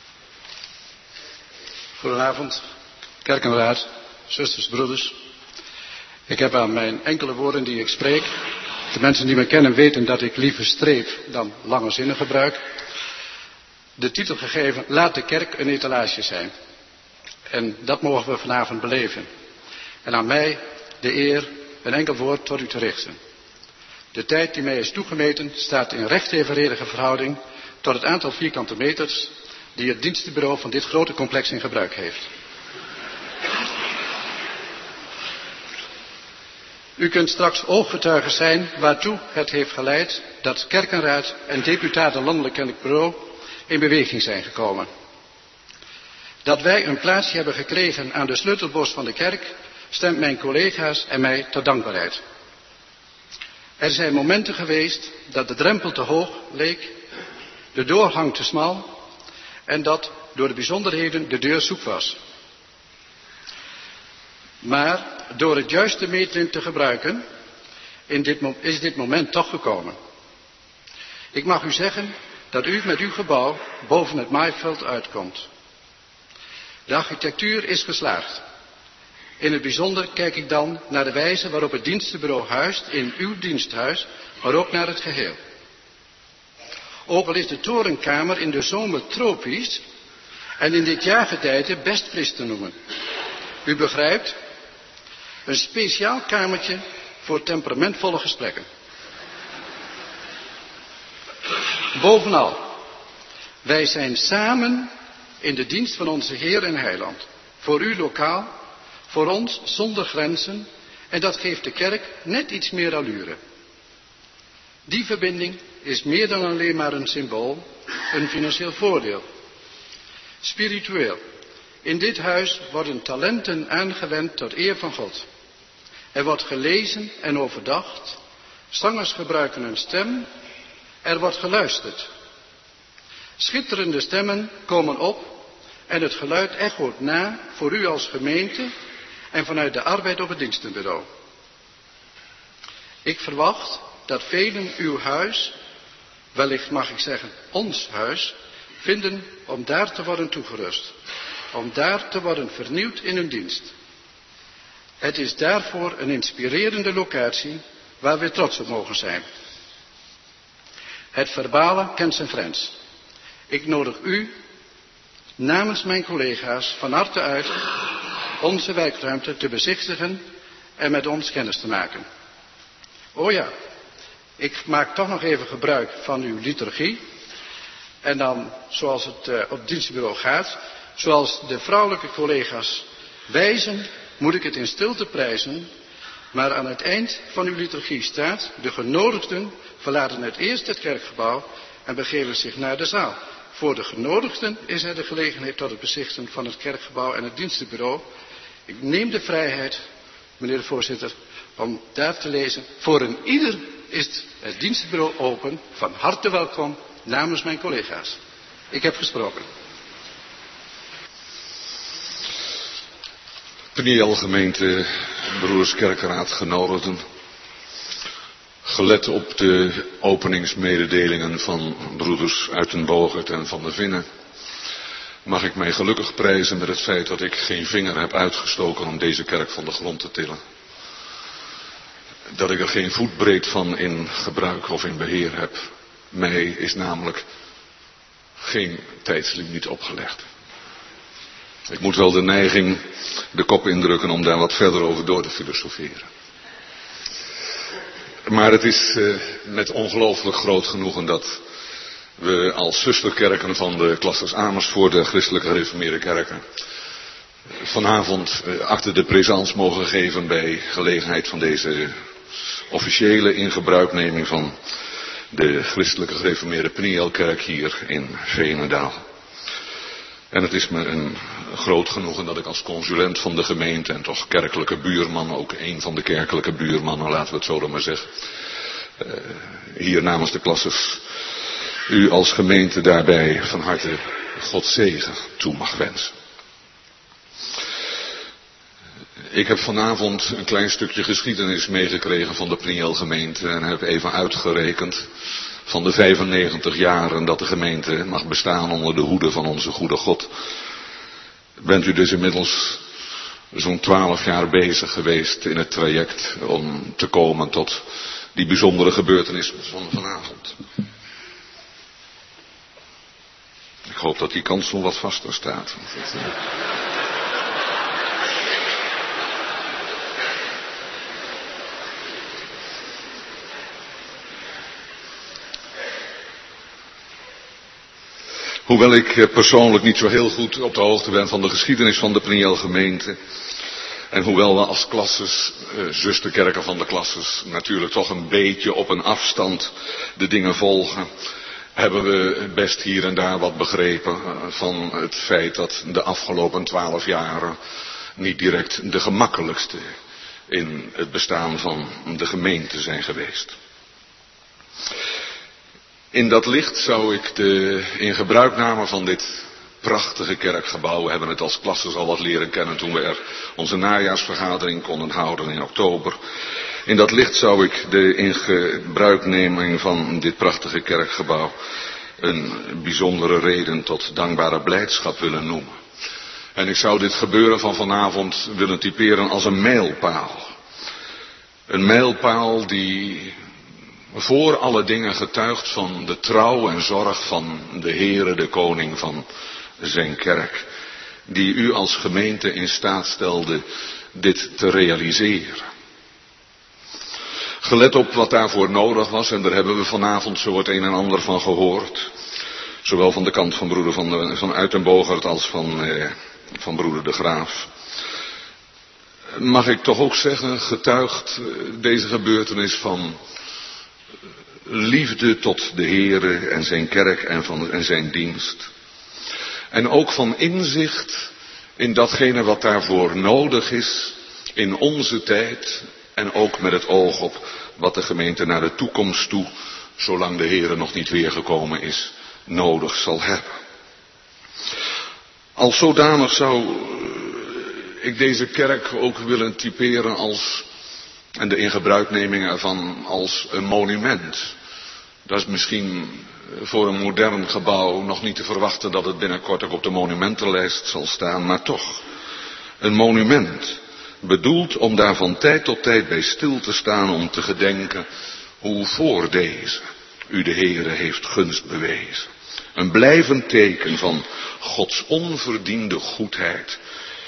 Goedenavond, kerkenraad, zusters, broeders. Ik heb aan mijn enkele woorden die ik spreek, de mensen die me kennen weten dat ik liever streep dan lange zinnen gebruik, de titel gegeven, laat de kerk een etalage zijn. En dat mogen we vanavond beleven. En aan mij de eer een enkel woord tot u te richten. De tijd die mij is toegemeten staat in recht evenredige verhouding tot het aantal vierkante meters die het dienstenbureau van dit grote complex in gebruik heeft. U kunt straks ooggetuige zijn waartoe het heeft geleid dat kerkenraad en deputaten landelijk kerkbureau in beweging zijn gekomen. Dat wij een plaatsje hebben gekregen aan de sleutelbos van de kerk stemt mijn collega's en mij tot dankbaarheid. Er zijn momenten geweest dat de drempel te hoog leek, de doorgang te smal en dat door de bijzonderheden de deur zoek was. Maar door het juiste meetlint te gebruiken is dit moment toch gekomen. Ik mag u zeggen dat u met uw gebouw boven het maaiveld uitkomt. De architectuur is geslaagd. In het bijzonder kijk ik dan naar de wijze waarop het dienstenbureau huist in uw diensthuis, maar ook naar het geheel. Ook al is de torenkamer in de zomer tropisch en in dit jaargetijde best fris te noemen. U begrijpt, een speciaal kamertje voor temperamentvolle gesprekken. Bovenal, wij zijn samen in de dienst van onze Heer en Heiland. Voor u lokaal, voor ons zonder grenzen en dat geeft de kerk net iets meer allure. Die verbinding is meer dan alleen maar een symbool, een financieel voordeel. Spiritueel. In dit huis worden talenten aangewend tot eer van God. Er wordt gelezen en overdacht. Zangers gebruiken een stem. Er wordt geluisterd. Schitterende stemmen komen op en het geluid echoot na voor u als gemeente en vanuit de arbeid op het dienstenbureau. Ik verwacht dat velen uw huis, wellicht mag ik zeggen ons huis, vinden om daar te worden toegerust. Om daar te worden vernieuwd in hun dienst. Het is daarvoor een inspirerende locatie waar we trots op mogen zijn. Het verbale kent zijn grens. Ik nodig u namens mijn collega's van harte uit onze werkruimte te bezichtigen en met ons kennis te maken. Oh ja, ik maak toch nog even gebruik van uw liturgie. En dan, zoals het op het dienstenbureau gaat, zoals de vrouwelijke collega's wijzen, moet ik het in stilte prijzen. Maar aan het eind van uw liturgie staat, de genodigden verlaten het eerst het kerkgebouw en begeven zich naar de zaal. Voor de genodigden is er de gelegenheid tot het bezichtigen van het kerkgebouw en het dienstenbureau. Ik neem de vrijheid, meneer de voorzitter, om daar te lezen. Voor een ieder is het dienstenbureau open. Van harte welkom namens mijn collega's. Ik heb gesproken. Pniel gemeente, broeders kerkenraad, genodigden. Gelet op de openingsmededelingen van broeders Uitenbogert en Van der Vinnen, mag ik mij gelukkig prijzen met het feit dat ik geen vinger heb uitgestoken om deze kerk van de grond te tillen. Dat ik er geen voetbreed van in gebruik of in beheer heb. Mij is namelijk geen tijdslimiet opgelegd. Ik moet wel de neiging de kop indrukken om daar wat verder over door te filosoferen. Maar het is met ongelooflijk groot genoegen dat we als zusterkerken van de Clusters Amersfoort, de christelijke gereformeerde kerken, vanavond acte de présence mogen geven bij gelegenheid van deze officiële ingebruikneming van de christelijke gereformeerde Penielkerk hier in Veenendaal. En het is me een groot genoegen dat ik als consulent van de gemeente en toch kerkelijke buurman, ook een van de kerkelijke buurmannen, laten we het zo dan maar zeggen, hier namens de Clusters u als gemeente daarbij van harte Gods zegen toe mag wensen. Ik heb vanavond een klein stukje geschiedenis meegekregen van de Penielgemeente en heb even uitgerekend van de 95 jaren dat de gemeente mag bestaan onder de hoede van onze goede God. Bent u dus inmiddels zo'n 12 jaar bezig geweest in het traject om te komen tot die bijzondere gebeurtenis van vanavond. Ik hoop dat die kansel wat vaster staat. Hoewel ik persoonlijk niet zo heel goed op de hoogte ben van de geschiedenis van de Penielgemeente. En hoewel we als Clusters, zusterkerken van de Clusters, natuurlijk toch een beetje op een afstand de dingen volgen, hebben we best hier en daar wat begrepen van het feit dat de afgelopen 12 jaren niet direct de gemakkelijkste in het bestaan van de gemeente zijn geweest. In dat licht zou ik de ingebruikname van dit prachtige kerkgebouw, we hebben het als Clusters al wat leren kennen toen we er onze najaarsvergadering konden houden in oktober. In dat licht zou ik de ingebruikneming van dit prachtige kerkgebouw een bijzondere reden tot dankbare blijdschap willen noemen. En ik zou dit gebeuren van vanavond willen typeren als een mijlpaal. Een mijlpaal die voor alle dingen getuigt van de trouw en zorg van de Heere, de Koning van zijn kerk, die u als gemeente in staat stelde dit te realiseren. Gelet op wat daarvoor nodig was, en daar hebben we vanavond zo het een en ander van gehoord, zowel van de kant van broeder van Uitenbogert als van broeder de Graaf, mag ik toch ook zeggen, getuigt deze gebeurtenis van liefde tot de Heere en zijn kerk en zijn dienst. En ook van inzicht in datgene wat daarvoor nodig is in onze tijd en ook met het oog op wat de gemeente naar de toekomst toe, zolang de Heere nog niet weergekomen is, nodig zal hebben. Als zodanig zou ik deze kerk ook willen typeren als, en de ingebruikneming ervan als een monument. Dat is misschien voor een modern gebouw nog niet te verwachten dat het binnenkort ook op de monumentenlijst zal staan, maar toch. Een monument, bedoeld om daar van tijd tot tijd bij stil te staan, om te gedenken hoe voor deze u de Heere heeft gunst bewezen. Een blijvend teken van Gods onverdiende goedheid.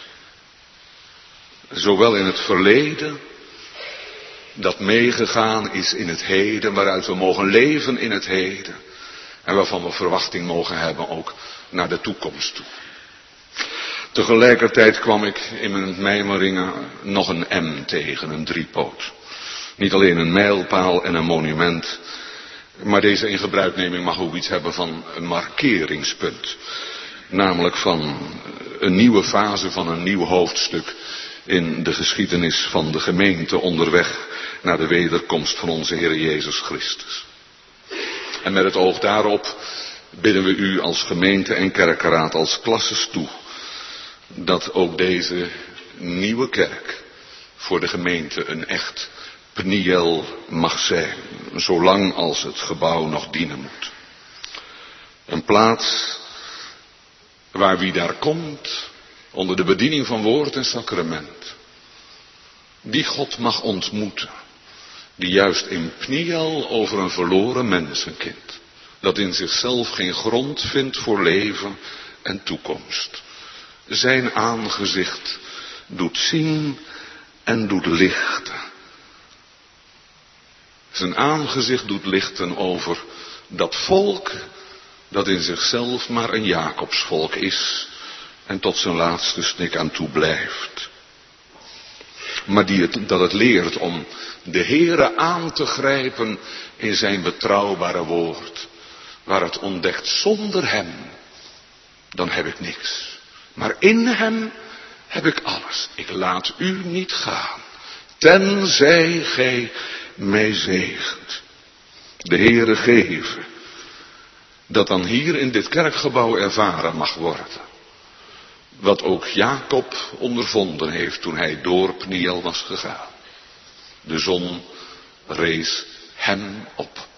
Zowel in het verleden, dat meegegaan is in het heden, waaruit we mogen leven in het heden. En waarvan we verwachting mogen hebben ook naar de toekomst toe. Tegelijkertijd kwam ik in mijn mijmeringen nog een M tegen, een driepoot. Niet alleen een mijlpaal en een monument, maar deze ingebruikneming mag ook iets hebben van een markeringspunt. Namelijk van een nieuwe fase, van een nieuw hoofdstuk in de geschiedenis van de gemeente onderweg naar de wederkomst van onze Heer Jezus Christus. En met het oog daarop bidden we u als gemeente en kerkenraad, als Clusters toe, dat ook deze nieuwe kerk voor de gemeente een echt Peniel mag zijn, zolang als het gebouw nog dienen moet. Een plaats waar wie daar komt, onder de bediening van woord en sacrament, die God mag ontmoeten, die juist in Peniel over een verloren mensenkind, dat in zichzelf geen grond vindt voor leven en toekomst, zijn aangezicht doet zien en doet lichten. Zijn aangezicht doet lichten over dat volk dat in zichzelf maar een Jacobsvolk is en tot zijn laatste snik aan toe blijft. Maar dat het leert om de Heere aan te grijpen in zijn betrouwbare woord. Waar het ontdekt, zonder hem, dan heb ik niks. Maar in hem heb ik alles. Ik laat u niet gaan, tenzij gij mij zegent. De Heere geven, dat dan hier in dit kerkgebouw ervaren mag worden. Wat ook Jacob ondervonden heeft toen hij door Pniel was gegaan. De zon rees hem op.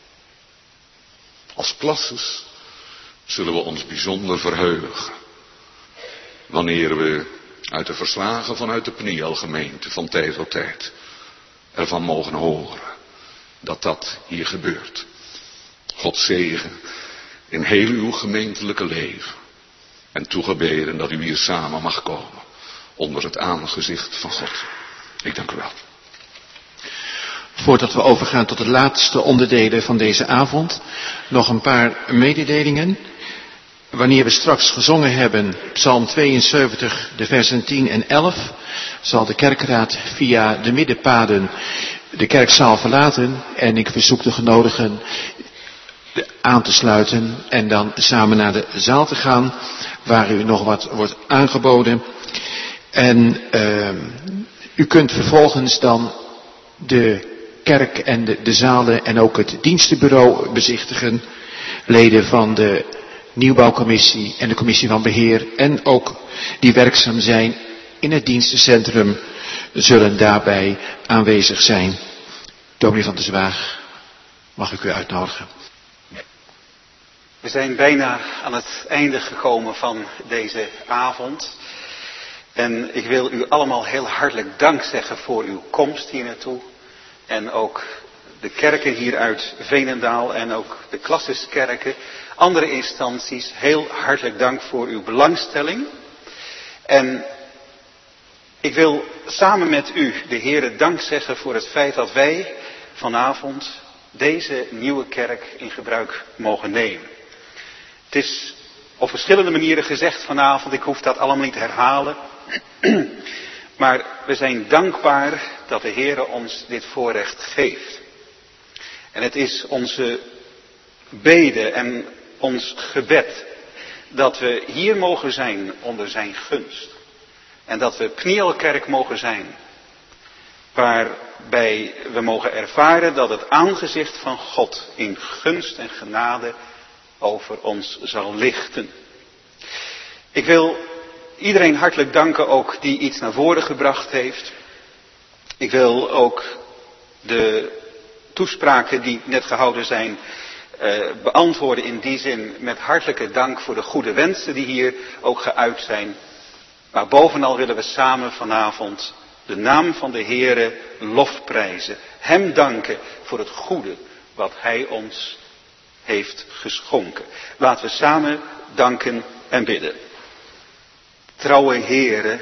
Als klasses zullen we ons bijzonder verheugen. Wanneer we uit de verslagen vanuit de Pniel-gemeente van tijd tot tijd ervan mogen horen dat dat hier gebeurt. God zegen in heel uw gemeentelijke leven. En toegebeden dat u hier samen mag komen onder het aangezicht van God. Ik dank u wel. Voordat we overgaan tot de laatste onderdelen van deze avond, nog een paar mededelingen. Wanneer we straks gezongen hebben, Psalm 72, de versen 10 en 11, zal de kerkraad via de middenpaden de kerkzaal verlaten en ik verzoek de genodigden aan te sluiten en dan samen naar de zaal te gaan, waar u nog wat wordt aangeboden. En u kunt vervolgens dan de kerk en de zalen en ook het dienstenbureau bezichtigen. Leden van de nieuwbouwcommissie en de commissie van beheer en ook die werkzaam zijn in het dienstencentrum zullen daarbij aanwezig zijn. Dominee van der Zwaag, mag ik u uitnodigen. We zijn bijna aan het einde gekomen van deze avond. En ik wil u allemaal heel hartelijk dank zeggen voor uw komst hier naartoe. En ook de kerken hier uit Veenendaal en ook de Klassiskerken, andere instanties, heel hartelijk dank voor uw belangstelling. En ik wil samen met u de Heere dank zeggen voor het feit dat wij vanavond deze nieuwe kerk in gebruik mogen nemen. Het is op verschillende manieren gezegd vanavond, ik hoef dat allemaal niet te herhalen. Maar we zijn dankbaar dat de Heere ons dit voorrecht geeft. En het is onze bede en ons gebed dat we hier mogen zijn onder zijn gunst. En dat we Pnielkerk mogen zijn. Waarbij we mogen ervaren dat het aangezicht van God in gunst en genade over ons zal lichten. Ik wil iedereen hartelijk danken ook die iets naar voren gebracht heeft. Ik wil ook de toespraken die net gehouden zijn beantwoorden in die zin met hartelijke dank voor de goede wensen die hier ook geuit zijn. Maar bovenal willen we samen vanavond de naam van de Heere lofprijzen. Hem danken voor het goede wat Hij ons heeft geschonken. Laten we samen danken en bidden. Trouwe Heere,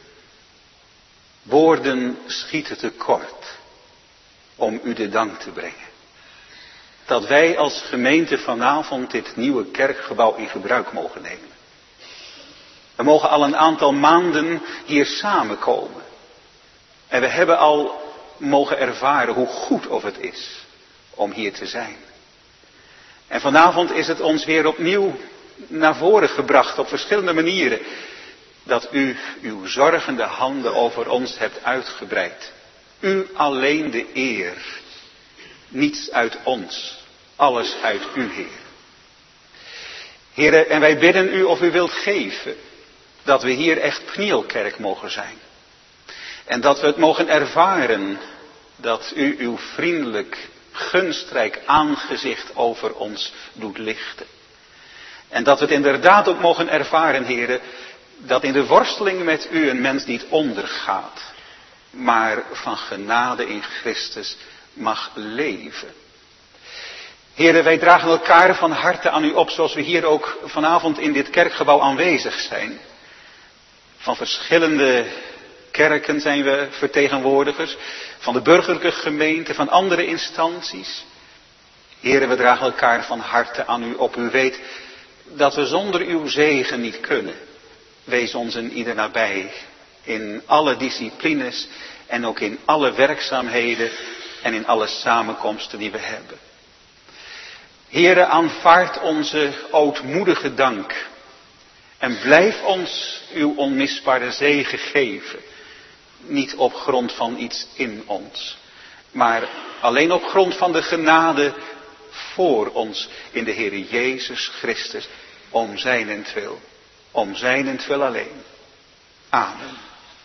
woorden schieten tekort om u de dank te brengen. Dat wij als gemeente vanavond dit nieuwe kerkgebouw in gebruik mogen nemen. We mogen al een aantal maanden hier samenkomen. En we hebben al mogen ervaren hoe goed of het is om hier te zijn. En vanavond is het ons weer opnieuw naar voren gebracht op verschillende manieren. Dat u uw zorgende handen over ons hebt uitgebreid. U alleen de eer. Niets uit ons. Alles uit u, Heer. Heere, en wij bidden u of u wilt geven dat we hier echt Pnielkerk mogen zijn. En dat we het mogen ervaren dat u uw vriendelijk, gunstrijk aangezicht over ons doet lichten. En dat we het inderdaad ook mogen ervaren, Heere, dat in de worsteling met u een mens niet ondergaat, maar van genade in Christus mag leven. Heren, wij dragen elkaar van harte aan u op, zoals we hier ook vanavond in dit kerkgebouw aanwezig zijn. Van verschillende kerken zijn we vertegenwoordigers. Van de burgerlijke gemeente, van andere instanties. Heren, we dragen elkaar van harte aan u op. U weet dat we zonder uw zegen niet kunnen. Wees ons en ieder nabij. In alle disciplines en ook in alle werkzaamheden en in alle samenkomsten die we hebben. Heren, aanvaard onze ootmoedige dank. En blijf ons uw onmisbare zegen geven. Niet op grond van iets in ons. Maar alleen op grond van de genade voor ons in de Heer Jezus Christus. Om zijnentwil. Om zijnentwil alleen. Amen.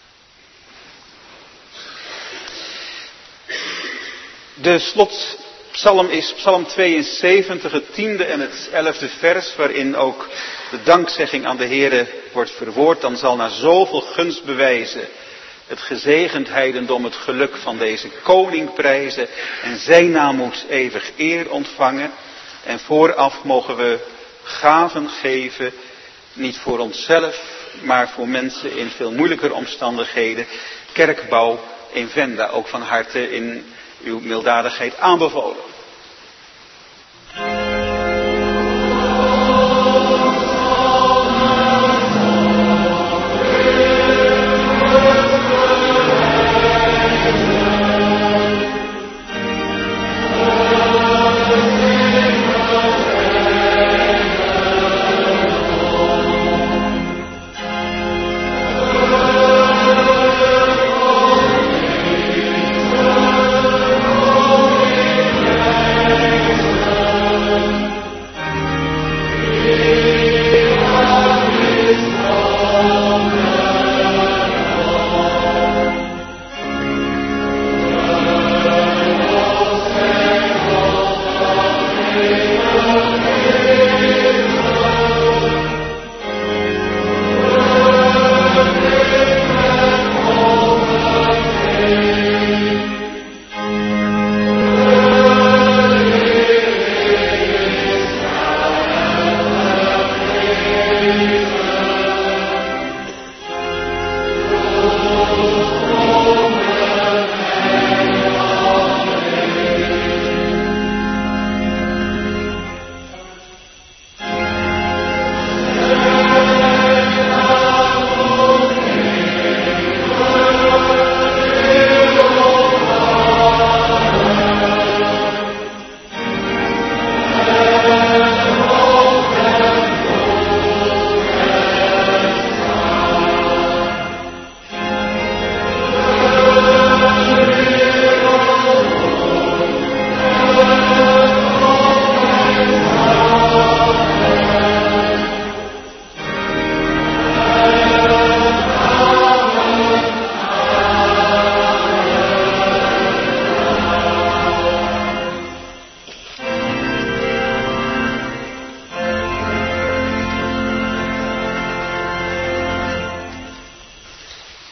De slotpsalm is psalm 72, het 10e en het 11e vers, waarin ook de dankzegging aan de Heere wordt verwoord. Dan zal na zoveel gunstbewijzen het gezegend heidendom het geluk van deze koning prijzen en zijn naam moet eeuwig eer ontvangen. En vooraf mogen we gaven geven, niet voor onszelf, maar voor mensen in veel moeilijker omstandigheden. Kerkbouw in Venda, ook van harte in uw milddadigheid aanbevolen.